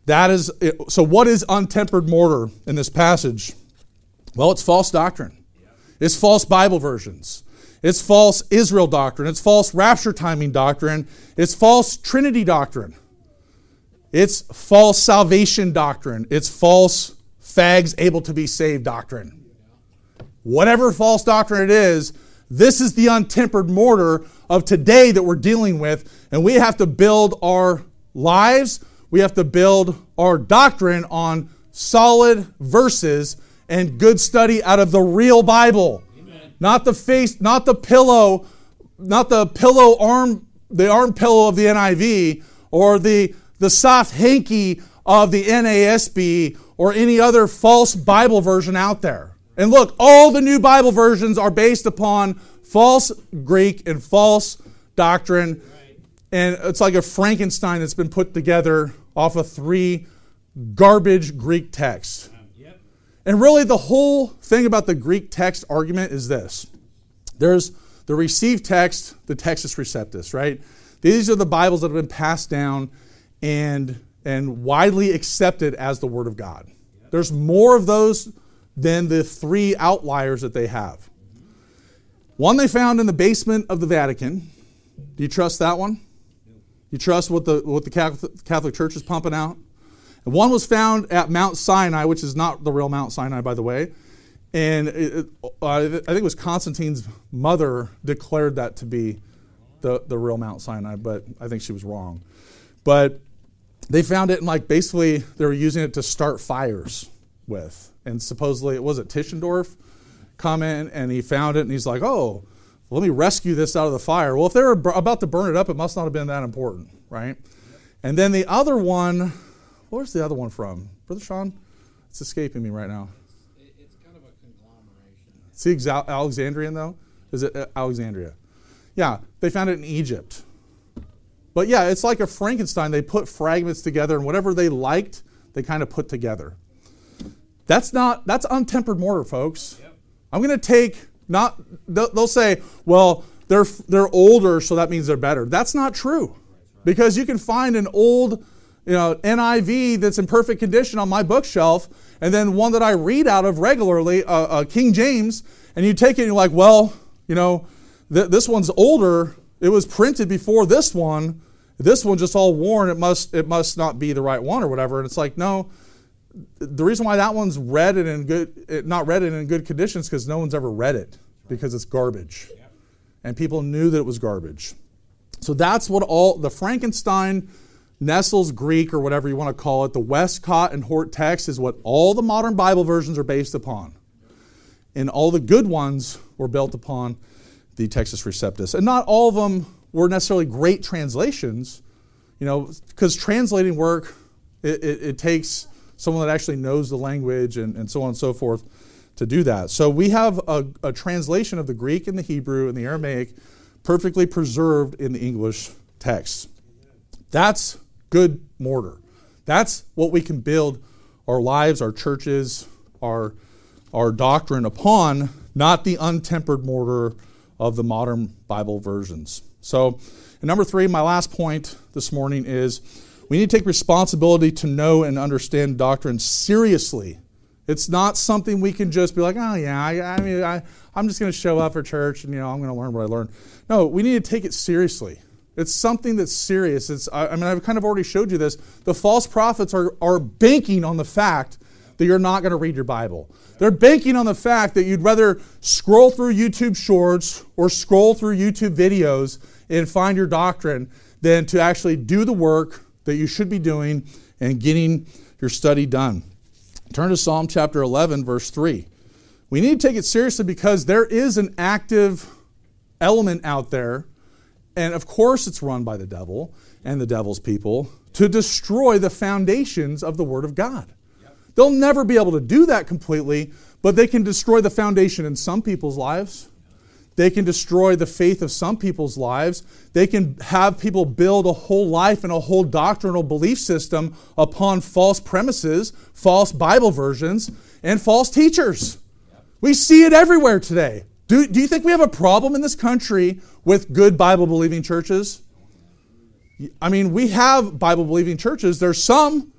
That is, so what is untempered mortar in this passage? Well, it's false doctrine. It's false Bible versions. It's false Israel doctrine. It's false rapture timing doctrine. It's false Trinity doctrine. It's false salvation doctrine. It's false fags able to be saved doctrine. Whatever false doctrine it is, this is the untempered mortar of today that we're dealing with, and we have to build our lives, we have to build our doctrine on solid verses and good study out of the real Bible. Amen. Not the face, not the pillow, not the pillow arm, the arm pillow of the N I V, or the, the soft hanky of the N A S B, or any other false Bible version out there. And look, all the new Bible versions are based upon false Greek and false doctrine. Right. And it's like a Frankenstein that's been put together off of three garbage Greek texts. Yep. And really the whole thing about the Greek text argument is this. There's the received text, the Textus Receptus, right? These are the Bibles that have been passed down and, and widely accepted as the Word of God. Yep. There's more of those than the three outliers that they have. One they found in the basement of the Vatican. Do you trust that one? You trust what the what the Catholic, Catholic Church is pumping out? And one was found at Mount Sinai, which is not the real Mount Sinai, by the way. And it, it, uh, I think it was Constantine's mother declared that to be the, the real Mount Sinai, but I think she was wrong. But they found it, and like basically they were using it to start fires with. And supposedly, it was it Tischendorf come in, and he found it, and he's like, oh, let me rescue this out of the fire. Well, if they were about to burn it up, it must not have been that important, right? And then the other one, where's the other one from? Brother Sean? It's escaping me right now. It's kind of a conglomeration. See Alexandrian, though? Is it Alexandria? Yeah, they found it in Egypt. But yeah, it's like a Frankenstein. They put fragments together, and whatever they liked, they kind of put together. That's not, that's untempered mortar, folks. Yep. I'm going to take, not, they'll say, well, they're they're older, so that means they're better. That's not true. Because you can find an old, you know, N I V that's in perfect condition on my bookshelf, and then one that I read out of regularly, uh, uh, King James, and you take it and you're like, well, you know, th- this one's older. It was printed before this one. This one's just all worn. It must it must not be the right one or whatever. And it's like, no. The reason why that one's read and in good, not read and in good conditions, because no one's ever read it, because it's garbage, and people knew that it was garbage. So that's what all the Frankenstein, Nestle's Greek, or whatever you want to call it, the Westcott and Hort text is what all the modern Bible versions are based upon, and all the good ones were built upon the Textus Receptus, and not all of them were necessarily great translations, you know, because translating work it, it, it takes someone that actually knows the language and, and so on and so forth to do that. So we have a, a translation of the Greek and the Hebrew and the Aramaic perfectly preserved in the English text. That's good mortar. That's what we can build our lives, our churches, our, our doctrine upon, not the untempered mortar of the modern Bible versions. So, and number three, my last point this morning is we need to take responsibility to know and understand doctrine seriously. It's not something we can just be like, oh yeah, I, I mean, I, I'm just going to show up for church and you know I'm going to learn what I learned. No, we need to take it seriously. It's something that's serious. It's I, I mean I've kind of already showed you this. The false prophets are are banking on the fact that you're not going to read your Bible. They're banking on the fact that you'd rather scroll through YouTube shorts or scroll through YouTube videos and find your doctrine than to actually do the work that you should be doing and getting your study done. Turn to Psalm chapter eleven, verse three. We need to take it seriously because there is an active element out there, and of course it's run by the devil and the devil's people, to destroy the foundations of the Word of God. Yep. They'll never be able to do that completely, but they can destroy the foundation in some people's lives. They can destroy the faith of some people's lives. They can have people build a whole life and a whole doctrinal belief system upon false premises, false Bible versions, and false teachers. We see it everywhere today. Do, do you think we have a problem in this country with good Bible-believing churches? I mean, we have Bible-believing churches. There's some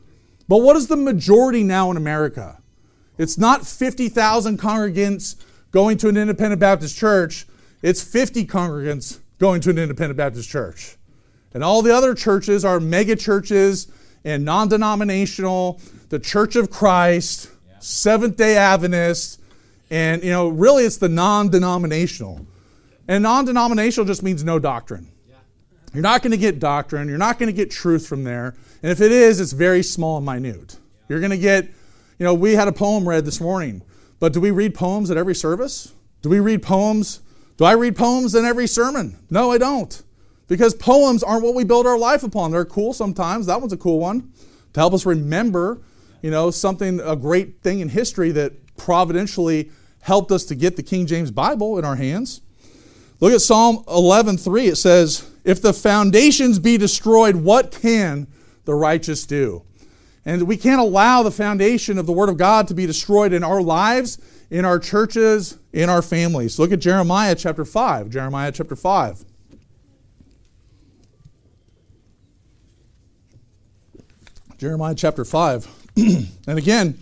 But what is the majority now in America? It's not fifty thousand congregants going to an independent Baptist church. It's fifty congregants going to an independent Baptist church. And all the other churches are mega churches and non-denominational, the Church of Christ, yeah. Seventh-day Adventists, and, you know, really it's the non-denominational. And non-denominational just means no doctrine. Yeah. You're not going to get doctrine. You're not going to get truth from there. And if it is, it's very small and minute. Yeah. You're going to get, you know, we had a poem read this morning, but do we read poems at every service? Do we read poems? Do I read poems in every sermon? No, I don't. Because poems aren't what we build our life upon. They're cool sometimes. That one's a cool one. To help us remember, you know, something, a great thing in history that providentially helped us to get the King James Bible in our hands. Look at Psalm eleven three. It says, if the foundations be destroyed, what can the righteous do? And we can't allow the foundation of the Word of God to be destroyed in our lives, in our churches, in our families. Look at Jeremiah chapter five. Jeremiah chapter five. Jeremiah chapter five. And again,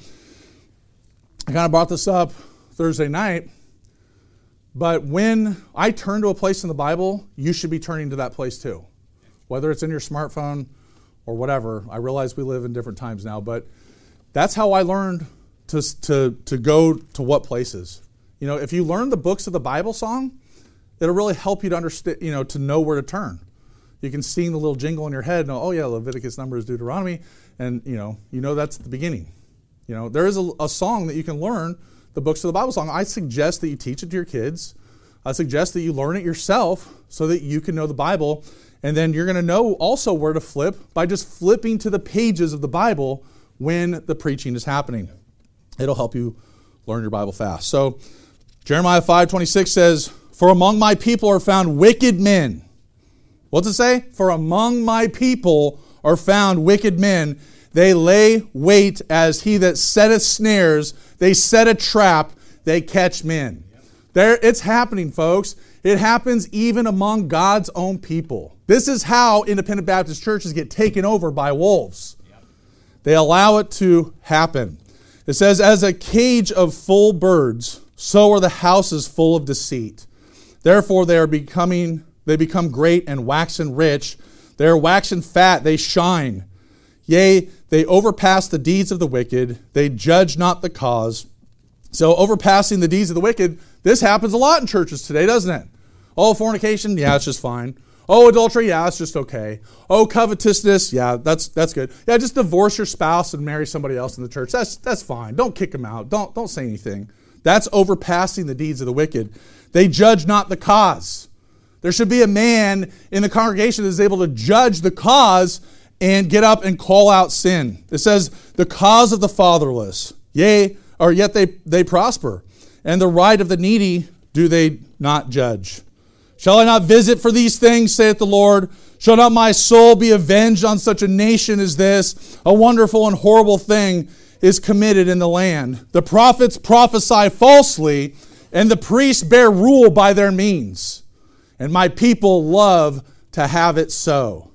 I kind of brought this up Thursday night, but when I turn to a place in the Bible, you should be turning to that place too. Whether it's in your smartphone or whatever. I realize we live in different times now, but that's how I learned to, to, to go to what places. You know, if you learn the books of the Bible song, it'll really help you to understand, you know, to know where to turn. You can sing the little jingle in your head and know, oh yeah, Leviticus, Numbers, Deuteronomy, and you know, you know that's the beginning. You know, there is a, a song that you can learn, the books of the Bible song. I suggest that you teach it to your kids. I suggest that you learn it yourself so that you can know the Bible, and then you're going to know also where to flip by just flipping to the pages of the Bible when the preaching is happening. It'll help you learn your Bible fast. So Jeremiah five twenty-six says, for among my people are found wicked men. What's it say? For among my people are found wicked men. They lay wait as he that setteth snares. They set a trap. They catch men. There, it's happening, folks. It happens even among God's own people. This is how independent Baptist churches get taken over by wolves. They allow it to happen. It says, as a cage of full birds, so are the houses full of deceit. Therefore they are becoming, they become great and waxen rich. They are waxen fat, they shine. Yea, they overpass the deeds of the wicked. They judge not the cause. So overpassing the deeds of the wicked, this happens a lot in churches today, doesn't it? Oh, fornication, yeah, it's just fine. Oh, adultery, yeah, it's just okay. Oh, covetousness, yeah, that's that's good. Yeah, just divorce your spouse and marry somebody else in the church. That's that's fine. Don't kick them out. Don't don't say anything. That's overpassing the deeds of the wicked. They judge not the cause. There should be a man in the congregation that is able to judge the cause and get up and call out sin. It says, the cause of the fatherless, yea, or yet they, they prosper, and the right of the needy do they not judge. Shall I not visit for these things, saith the Lord? Shall not my soul be avenged on such a nation as this? A wonderful and horrible thing is committed in the land. The prophets prophesy falsely, and the priests bear rule by their means. And my people love to have it so.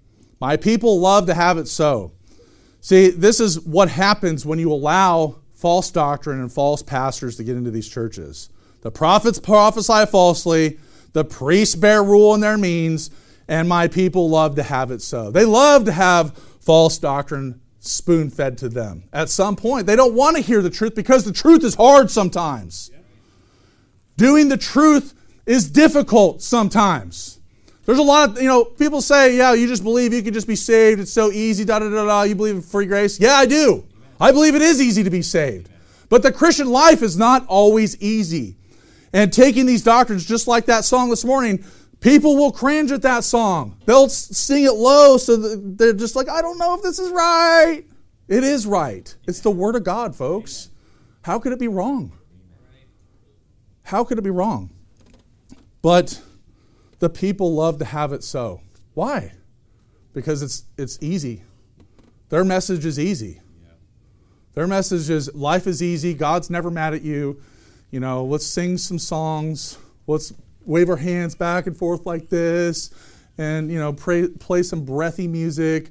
My people love to have it so. See, this is what happens when you allow false doctrine and false pastors to get into these churches. The prophets prophesy falsely, the priests bear rule in their means, and my people love to have it so. They love to have false doctrine spoon-fed to them. At some point, they don't want to hear the truth because the truth is hard sometimes. Doing the truth is difficult sometimes. There's a lot of, you know, people say, yeah, you just believe you can just be saved. It's so easy, da da da da. You believe in free grace? Yeah, I do. I believe it is easy to be saved. But the Christian life is not always easy. And taking these doctrines, just like that song this morning, people will cringe at that song. They'll sing it low so that they're just like, I don't know if this is right. It is right. It's the Word of God, folks. How could it be wrong? How could it be wrong? But the people love to have it so. Why? Because it's it's easy. Their message is easy. Their message is life is easy. God's never mad at you. You know, let's sing some songs. Let's wave our hands back and forth like this, and you know, pray, play some breathy music.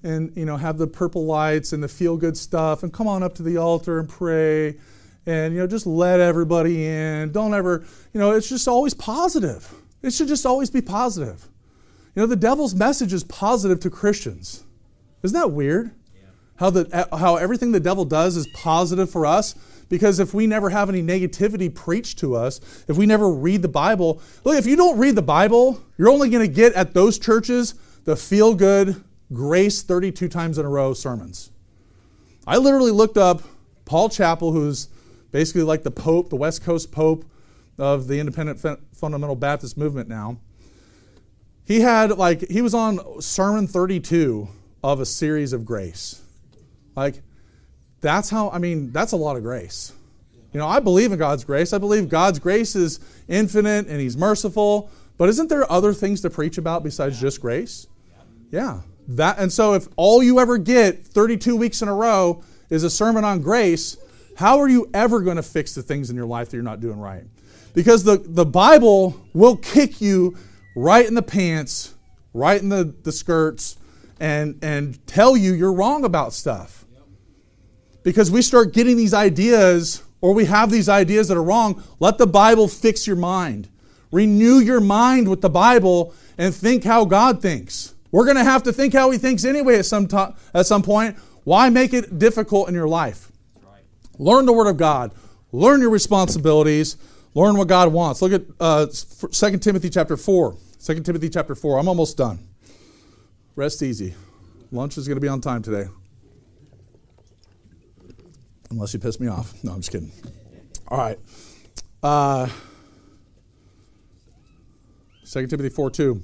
and you know have the purple lights and the feel-good stuff and come on up to the altar and pray and you know just let everybody in. Don't ever, you know, it's just always positive. It should just always be positive. You know, the devil's message is positive to Christians. Isn't that weird? Yeah. How the how everything the devil does is positive for us? Because if we never have any negativity preached to us, if we never read the Bible, look, if you don't read the Bible, you're only going to get at those churches the feel-good, grace thirty-two times in a row sermons. I literally looked up Paul Chappell, who's basically like the Pope, the West Coast Pope of the Independent Fundamental Baptist movement now. He had, like, he was on Sermon thirty-two of a series of grace. Like, that's how, I mean, that's a lot of grace. You know, I believe in God's grace. I believe God's grace is infinite and He's merciful. But isn't there other things to preach about besides just grace? Yeah. That, and so if all you ever get thirty-two weeks in a row is a sermon on grace, how are you ever going to fix the things in your life that you're not doing right? Because the, the Bible will kick you right in the pants, right in the, the skirts, and, and tell you you're wrong about stuff. Because we start getting these ideas, or we have these ideas that are wrong. Let the Bible fix your mind. Renew your mind with the Bible and think how God thinks. We're going to have to think how He thinks anyway at some, to- at some point. Why make it difficult in your life? Right. Learn the Word of God. Learn your responsibilities. Learn what God wants. Look at uh, Second Timothy chapter four. Second Timothy chapter four. I'm almost done. Rest easy. Lunch is going to be on time today. Unless you piss me off. No, I'm just kidding. All right. Uh, Second Timothy four two.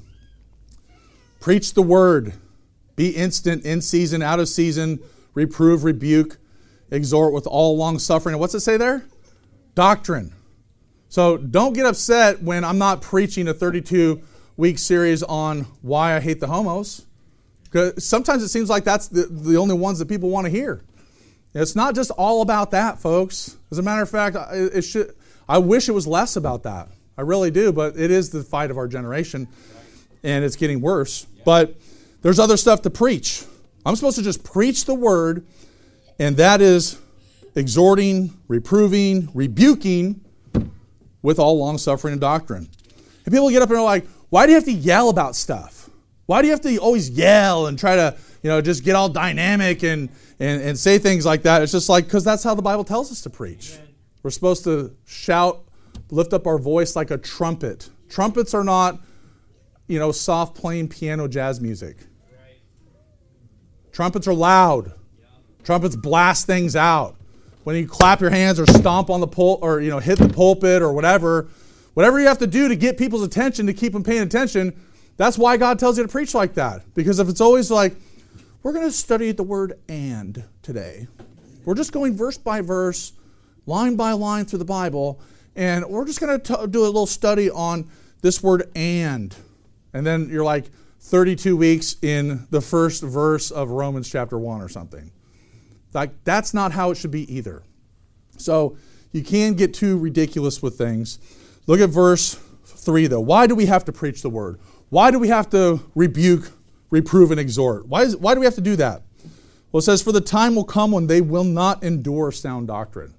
Preach the word. Be instant, in season, out of season. Reprove, rebuke, exhort with all long suffering. And what's it say there? Doctrine. So don't get upset when I'm not preaching a thirty-two week series on why I hate the homos. Because sometimes it seems like that's the, the only ones that people want to hear. It's not just all about that, folks. As a matter of fact, it should. I wish it was less about that. I really do, but it is the fight of our generation, and it's getting worse. But there's other stuff to preach. I'm supposed to just preach the word, and that is exhorting, reproving, rebuking with all long-suffering and doctrine. And people get up and are like, why do you have to yell about stuff? Why do you have to always yell and try to, you know, just get all dynamic and, and, and say things like that? It's just like, because that's how the Bible tells us to preach. Amen. We're supposed to shout, lift up our voice like a trumpet. Trumpets are not, you know, soft playing piano jazz music. Right. Trumpets are loud. Yeah. Trumpets blast things out. When you clap your hands or stomp on the pul or you know hit the pulpit or whatever, whatever you have to do to get people's attention, to keep them paying attention, that's why God tells you to preach like that. Because if it's always like, we're going to study the word "and" today. We're just going verse by verse, line by line through the Bible, and we're just going to do a little study on this word "and." And then you're like thirty-two weeks in the first verse of Romans chapter one or something. Like, that's not how it should be either. So you can get too ridiculous with things. Look at verse three, though. Why do we have to preach the word? Why do we have to rebuke, reprove, and exhort? Why, is, why do we have to do that? Well, it says, for the time will come when they will not endure sound doctrine,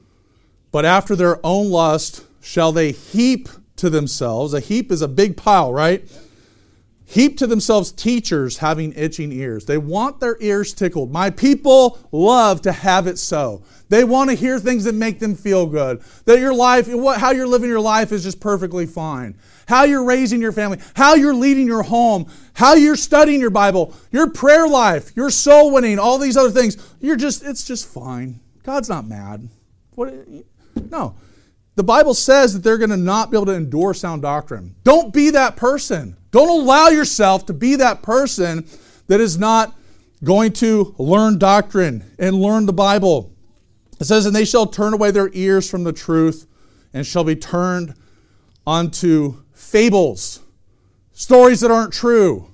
but after their own lust shall they heap to themselves. A heap is a big pile, right? Heap to themselves teachers having itching ears. They want their ears tickled. My people love to have it so. They want to hear things that make them feel good. That your life, how you're living your life is just perfectly fine. How you're raising your family. How you're leading your home. How you're studying your Bible. Your prayer life. Your soul winning. All these other things. You're just, it's just fine. God's not mad. What? No. The Bible says that they're going to not be able to endure sound doctrine. Don't be that person. Don't allow yourself to be that person that is not going to learn doctrine and learn the Bible. It says, and they shall turn away their ears from the truth and shall be turned unto fables, stories that aren't true,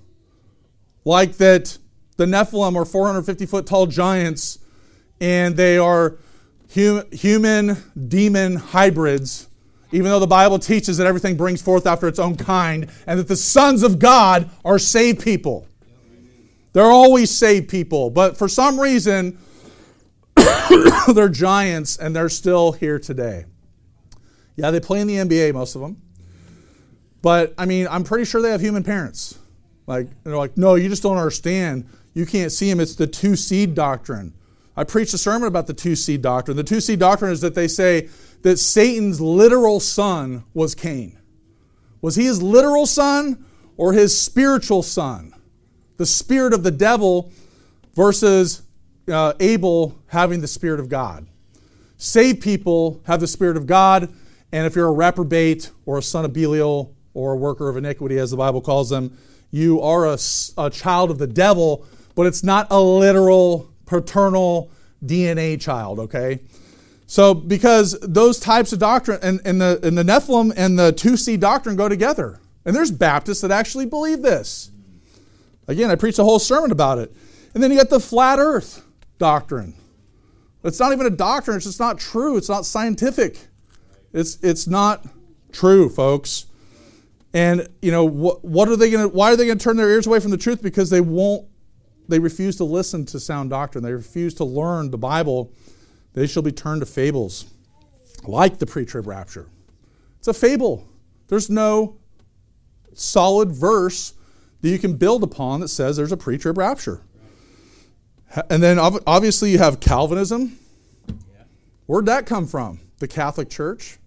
like that the Nephilim are four hundred fifty foot tall giants and they are hum- human demon hybrids, even though the Bible teaches that everything brings forth after its own kind and that the sons of God are saved people. They're always saved people, but for some reason, they're giants and they're still here today. Yeah, they play in the N B A, most of them. But, I mean, I'm pretty sure they have human parents. Like, they're like, no, you just don't understand. You can't see them. It's the two-seed doctrine. I preached a sermon about the two-seed doctrine. The two-seed doctrine is that they say that Satan's literal son was Cain. Was he his literal son or his spiritual son? The spirit of the devil versus uh, Abel having the spirit of God. Saved people have the spirit of God, and if you're a reprobate or a son of Belial or a worker of iniquity, as the Bible calls them, you are a, a child of the devil, but it's not a literal paternal D N A child, okay? So because those types of doctrine, and, and, the, and the Nephilim and the two-seed doctrine go together. And there's Baptists that actually believe this. Again, I preached a whole sermon about it. And then you got the flat earth doctrine. It's not even a doctrine. It's just not true. It's not scientific. It's it's not true, folks. And, you know, what, what are they going to, why are they going to turn their ears away from the truth? Because they won't, they refuse to listen to sound doctrine. They refuse to learn the Bible. They shall be turned to fables, like the pre-trib rapture. It's a fable. There's no solid verse that you can build upon that says there's a pre-trib rapture. And then obviously you have Calvinism. Where'd that come from? The Catholic Church?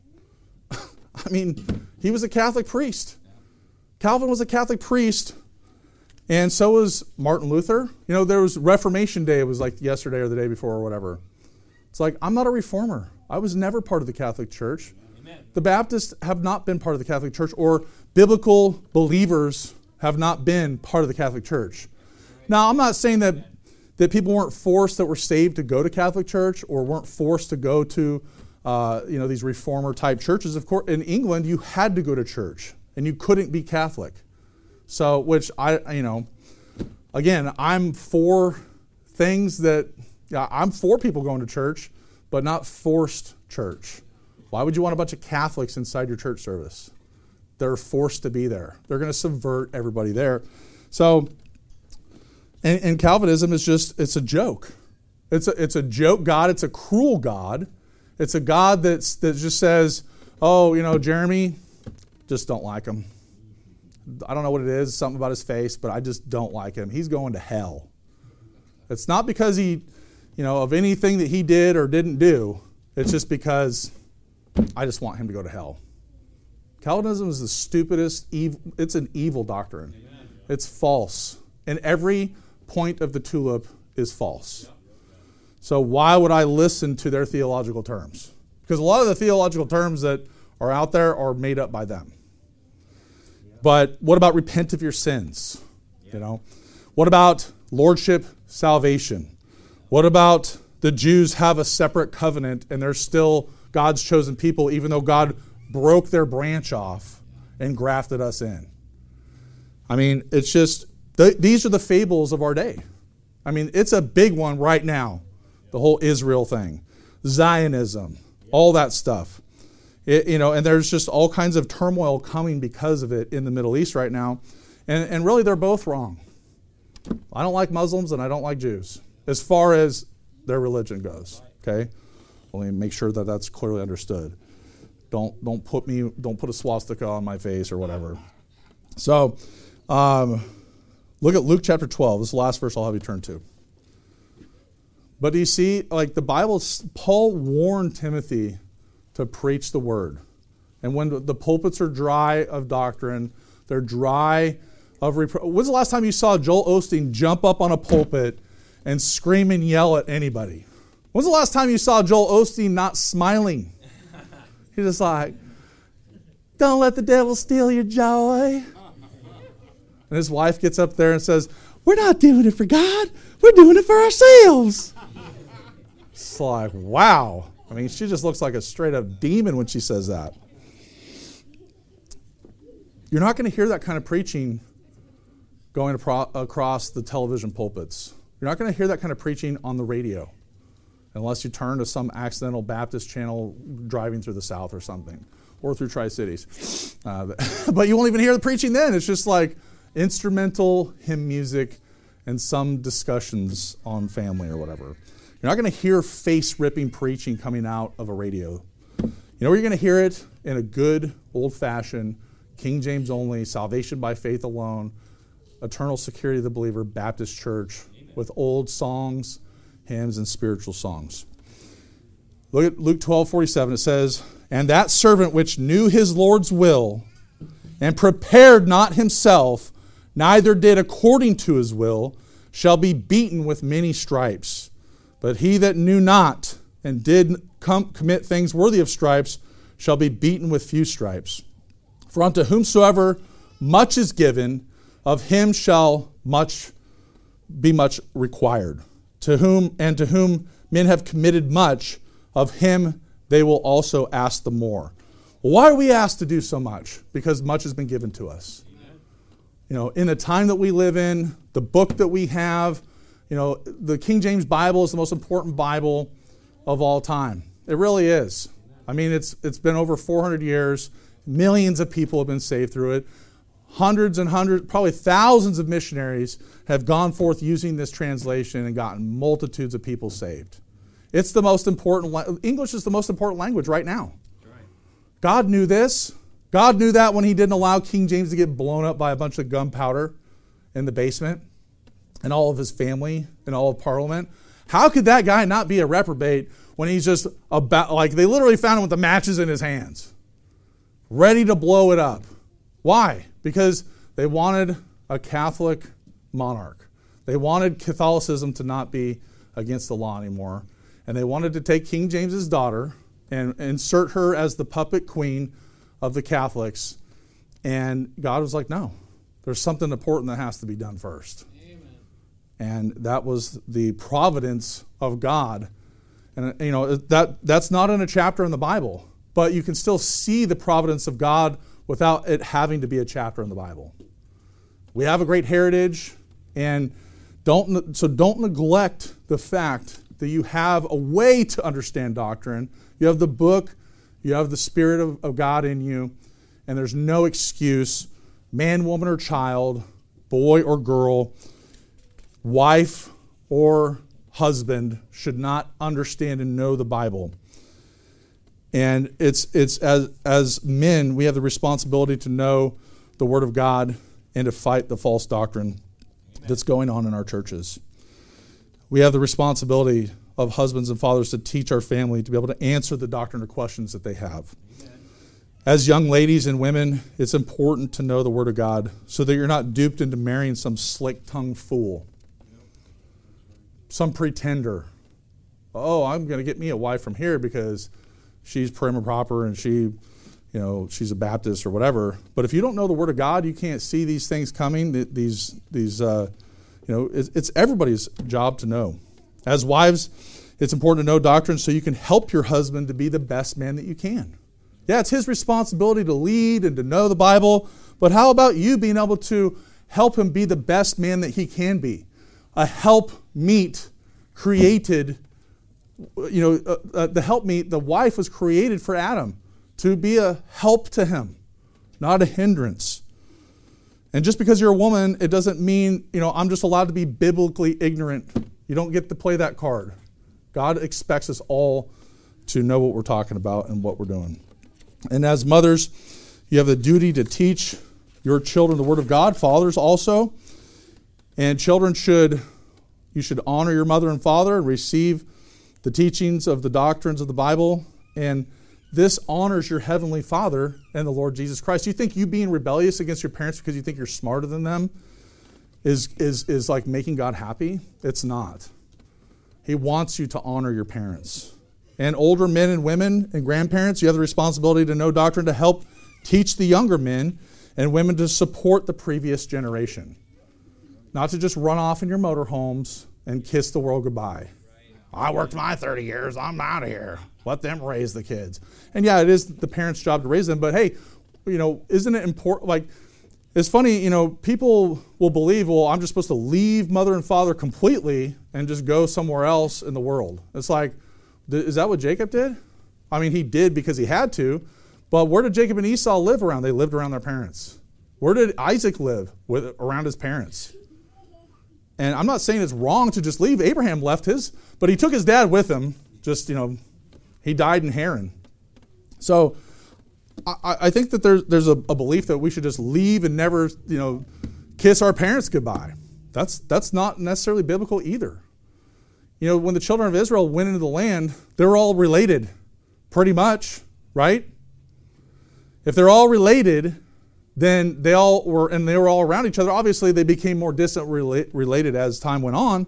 I mean, he was a Catholic priest. Calvin was a Catholic priest, and so was Martin Luther. You know, there was Reformation Day. It was like yesterday or the day before or whatever. It's like, I'm not a reformer. I was never part of the Catholic Church. Amen. The Baptists have not been part of the Catholic Church, or biblical believers have not been part of the Catholic Church. Now, I'm not saying that, that people weren't forced that were saved to go to Catholic Church or weren't forced to go to uh, you know, these reformer-type churches. Of course, in England, you had to go to church, and you couldn't be Catholic. So, which I, you know, again, I'm for things that, yeah, I'm for people going to church, but not forced church. Why would you want a bunch of Catholics inside your church service? They're forced to be there. They're going to subvert everybody there. So, and, and Calvinism is just, it's a joke. It's a, it's a joke God. It's a cruel God. It's a God that's, that just says, oh, you know, Jeremy, just don't like him. I don't know what it is, something about his face, but I just don't like him. He's going to hell. It's not because he, you know, of anything that he did or didn't do. It's just because I just want him to go to hell. Calvinism is the stupidest, evil, it's an evil doctrine. Amen. It's false. And every point of the tulip is false. Yep. So why would I listen to their theological terms? Because a lot of the theological terms that are out there are made up by them. Yep. But what about repent of your sins? Yep. You know, what about lordship salvation? What about the Jews have a separate covenant and they're still God's chosen people, even though God broke their branch off and grafted us in? I mean, it's just, th- these are the fables of our day. I mean, it's a big one right now, the whole Israel thing, Zionism, all that stuff. It, you know, and there's just all kinds of turmoil coming because of it in the Middle East right now. And, and really, they're both wrong. I don't like Muslims and I don't like Jews as far as their religion goes, okay? Let me make sure that that's clearly understood. Don't don't put me don't put a swastika on my face or whatever. So, um, look at Luke chapter twelve. This is the last verse I'll have you turn to. But do you see, like the Bible, Paul warned Timothy to preach the word. And when the pulpits are dry of doctrine, they're dry of repro- When's the last time you saw Joel Osteen jump up on a pulpit and scream and yell at anybody? When's the last time you saw Joel Osteen not smiling? He's just like, don't let the devil steal your joy. And his wife gets up there and says, we're not doing it for God. We're doing it for ourselves. It's like, wow. I mean, she just looks like a straight up demon when she says that. You're not going to hear that kind of preaching going apro- across the television pulpits. You're not going to hear that kind of preaching on the radio. Unless you turn to some accidental Baptist channel driving through the South or something, or through Tri-Cities. Uh, but you won't even hear the preaching then. It's just like instrumental hymn music and some discussions on family or whatever. You're not going to hear face-ripping preaching coming out of a radio. You know where you're going to hear it? In a good, old-fashioned, King James only, salvation by faith alone, eternal security of the believer, Baptist church, Amen. With old songs, hymns, and spiritual songs. Look at Luke twelve forty-seven. It says, "And that servant which knew his Lord's will, and prepared not himself, neither did according to his will, shall be beaten with many stripes. But he that knew not, and did com- commit things worthy of stripes, shall be beaten with few stripes. For unto whomsoever much is given, of him shall much be much required. To whom and to whom men have committed much, of him they will also ask the more." Well, why are we asked to do so much? Because much has been given to us. Amen. You know, in the time that we live in, the book that we have, you know, the King James Bible is the most important Bible of all time. It really is. I mean, it's it's been over four hundred years. Millions of people have been saved through it. Hundreds and hundreds, probably thousands of missionaries have gone forth using this translation and gotten multitudes of people saved. It's the most important, English is the most important language right now. God knew this. God knew that when he didn't allow King James to get blown up by a bunch of gunpowder in the basement and all of his family and all of Parliament. How could that guy not be a reprobate when he's just about, like they literally found him with the matches in his hands, ready to blow it up? Why? Because they wanted a Catholic monarch. They wanted Catholicism to not be against the law anymore. And they wanted to take King James's daughter and insert her as the puppet queen of the Catholics. And God was like, no, there's something important that has to be done first. Amen. And that was the providence of God. And you know, that that's not in a chapter in the Bible, but you can still see the providence of God without it having to be a chapter in the Bible. We have a great heritage, and don't so don't neglect the fact that you have a way to understand doctrine. You have the book, you have the Spirit of, of God in you, and there's no excuse, man, woman, or child, boy or girl, wife or husband should not understand and know the Bible. And it's it's as as men, we have the responsibility to know the Word of God and to fight the false doctrine Amen. That's going on in our churches. We have the responsibility of husbands and fathers to teach our family to be able to answer the doctrine or questions that they have. Amen. As young ladies and women, it's important to know the Word of God so that you're not duped into marrying some slick-tongued fool, some pretender. Oh, I'm going to get me a wife from here because she's prim and proper and she, you know, she's a Baptist or whatever. But if you don't know the Word of God, you can't see these things coming. These, these, uh, you know, it's, it's everybody's job to know. As wives, it's important to know doctrine so you can help your husband to be the best man that you can. Yeah, it's his responsibility to lead and to know the Bible, but how about you being able to help him be the best man that he can be? A help meet created, you know, uh, uh, the help meet, the wife was created for Adam to be a help to him, not a hindrance. And just because you're a woman, it doesn't mean, you know, I'm just allowed to be biblically ignorant. You don't get to play that card. God expects us all to know what we're talking about and what we're doing. And as mothers, you have the duty to teach your children the Word of God, fathers also. And children should, you should honor your mother and father and receive the teachings of the doctrines of the Bible. And this honors your heavenly Father and the Lord Jesus Christ. You think you being rebellious against your parents because you think you're smarter than them is, is, is like making God happy? It's not. He wants you to honor your parents. And older men and women and grandparents, you have the responsibility to know doctrine to help teach the younger men and women to support the previous generation. Not to just run off in your motorhomes and kiss the world goodbye. I worked my thirty years, I'm out of here. Let them raise the kids. And yeah, it is the parents' job to raise them, but hey, you know, isn't it important? Like, it's funny, you know, people will believe, well, I'm just supposed to leave mother and father completely and just go somewhere else in the world. It's like, is that what Jacob did? I mean, he did because he had to, but where did Jacob and Esau live around? They lived around their parents. Where did Isaac live? With, around his parents. And I'm not saying it's wrong to just leave. Abraham left his, but he took his dad with him. Just, you know, he died in Haran. So I, I think that there's there's a, a belief that we should just leave and never, you know, kiss our parents goodbye. That's that's not necessarily biblical either. You know, when the children of Israel went into the land, they were all related, pretty much, right? If they're all related, then they all were, and they were all around each other. Obviously, they became more distant rela- related as time went on.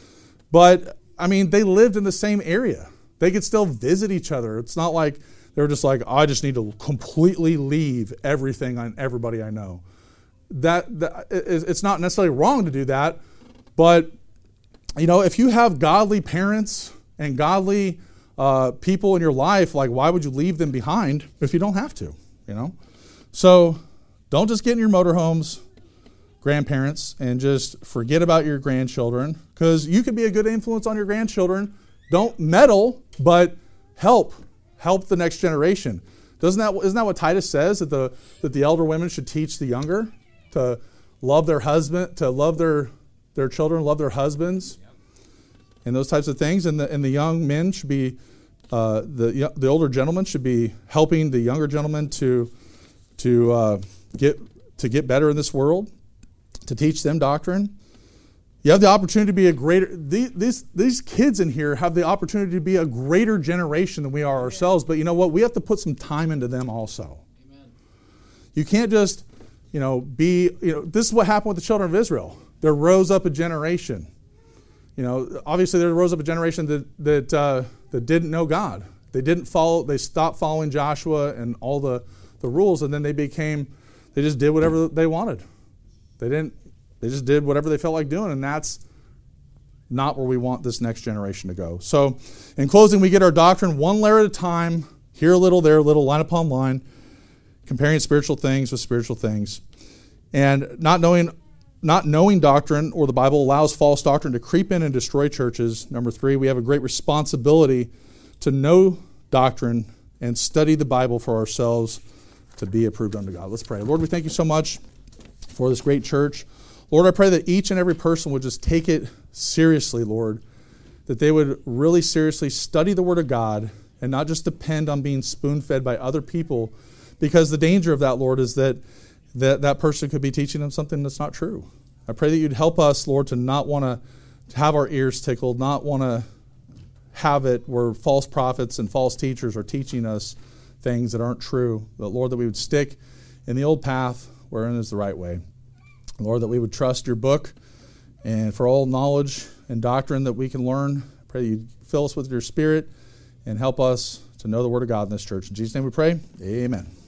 But, I mean, they lived in the same area. They could still visit each other. It's not like they were just like, oh, I just need to completely leave everything on everybody I know. That, that it's not necessarily wrong to do that, but, you know, if you have godly parents and godly uh, people in your life, like, why would you leave them behind if you don't have to, you know? So don't just get in your motorhomes, grandparents, and just forget about your grandchildren, because you could be a good influence on your grandchildren. Don't meddle, but help. Help the next generation. Doesn't that, isn't that what Titus says, that the, that the elder women should teach the younger to love their husband, to love their, their children, love their husbands, yep. and those types of things. And the, and the young men should be, uh, the, the older gentlemen should be helping the younger gentlemen to, to, uh, Get to get better in this world, to teach them doctrine. You have the opportunity to be a greater, these, these, these kids in here have the opportunity to be a greater generation than we are ourselves, but you know what? We have to put some time into them also. Amen. You can't just, you know, be, you know, this is what happened with the children of Israel. There rose up a generation. You know, obviously there rose up a generation that, that, uh, that didn't know God. They didn't follow, they stopped following Joshua and all the, the rules, and then they became, They just did whatever they wanted. They didn't. They just did whatever they felt like doing, and that's not where we want this next generation to go. So, in closing, we get our doctrine one layer at a time, here a little, there a little, line upon line, comparing spiritual things with spiritual things, and not knowing, not knowing doctrine or the Bible allows false doctrine to creep in and destroy churches. Number three, we have a great responsibility to know doctrine and study the Bible for ourselves, to be approved unto God. Let's pray. Lord, we thank you so much for this great church. Lord, I pray that each and every person would just take it seriously, Lord, that they would really seriously study the Word of God and not just depend on being spoon-fed by other people, because the danger of that, Lord, is that that, that person could be teaching them something that's not true. I pray that you'd help us, Lord, to not want to have our ears tickled, not want to have it where false prophets and false teachers are teaching us things that aren't true. But Lord, that we would stick in the old path wherein is the right way. Lord, that we would trust your book, and for all knowledge and doctrine that we can learn, I pray that you fill us with your Spirit and help us to know the Word of God in this church. In Jesus' name we pray, amen.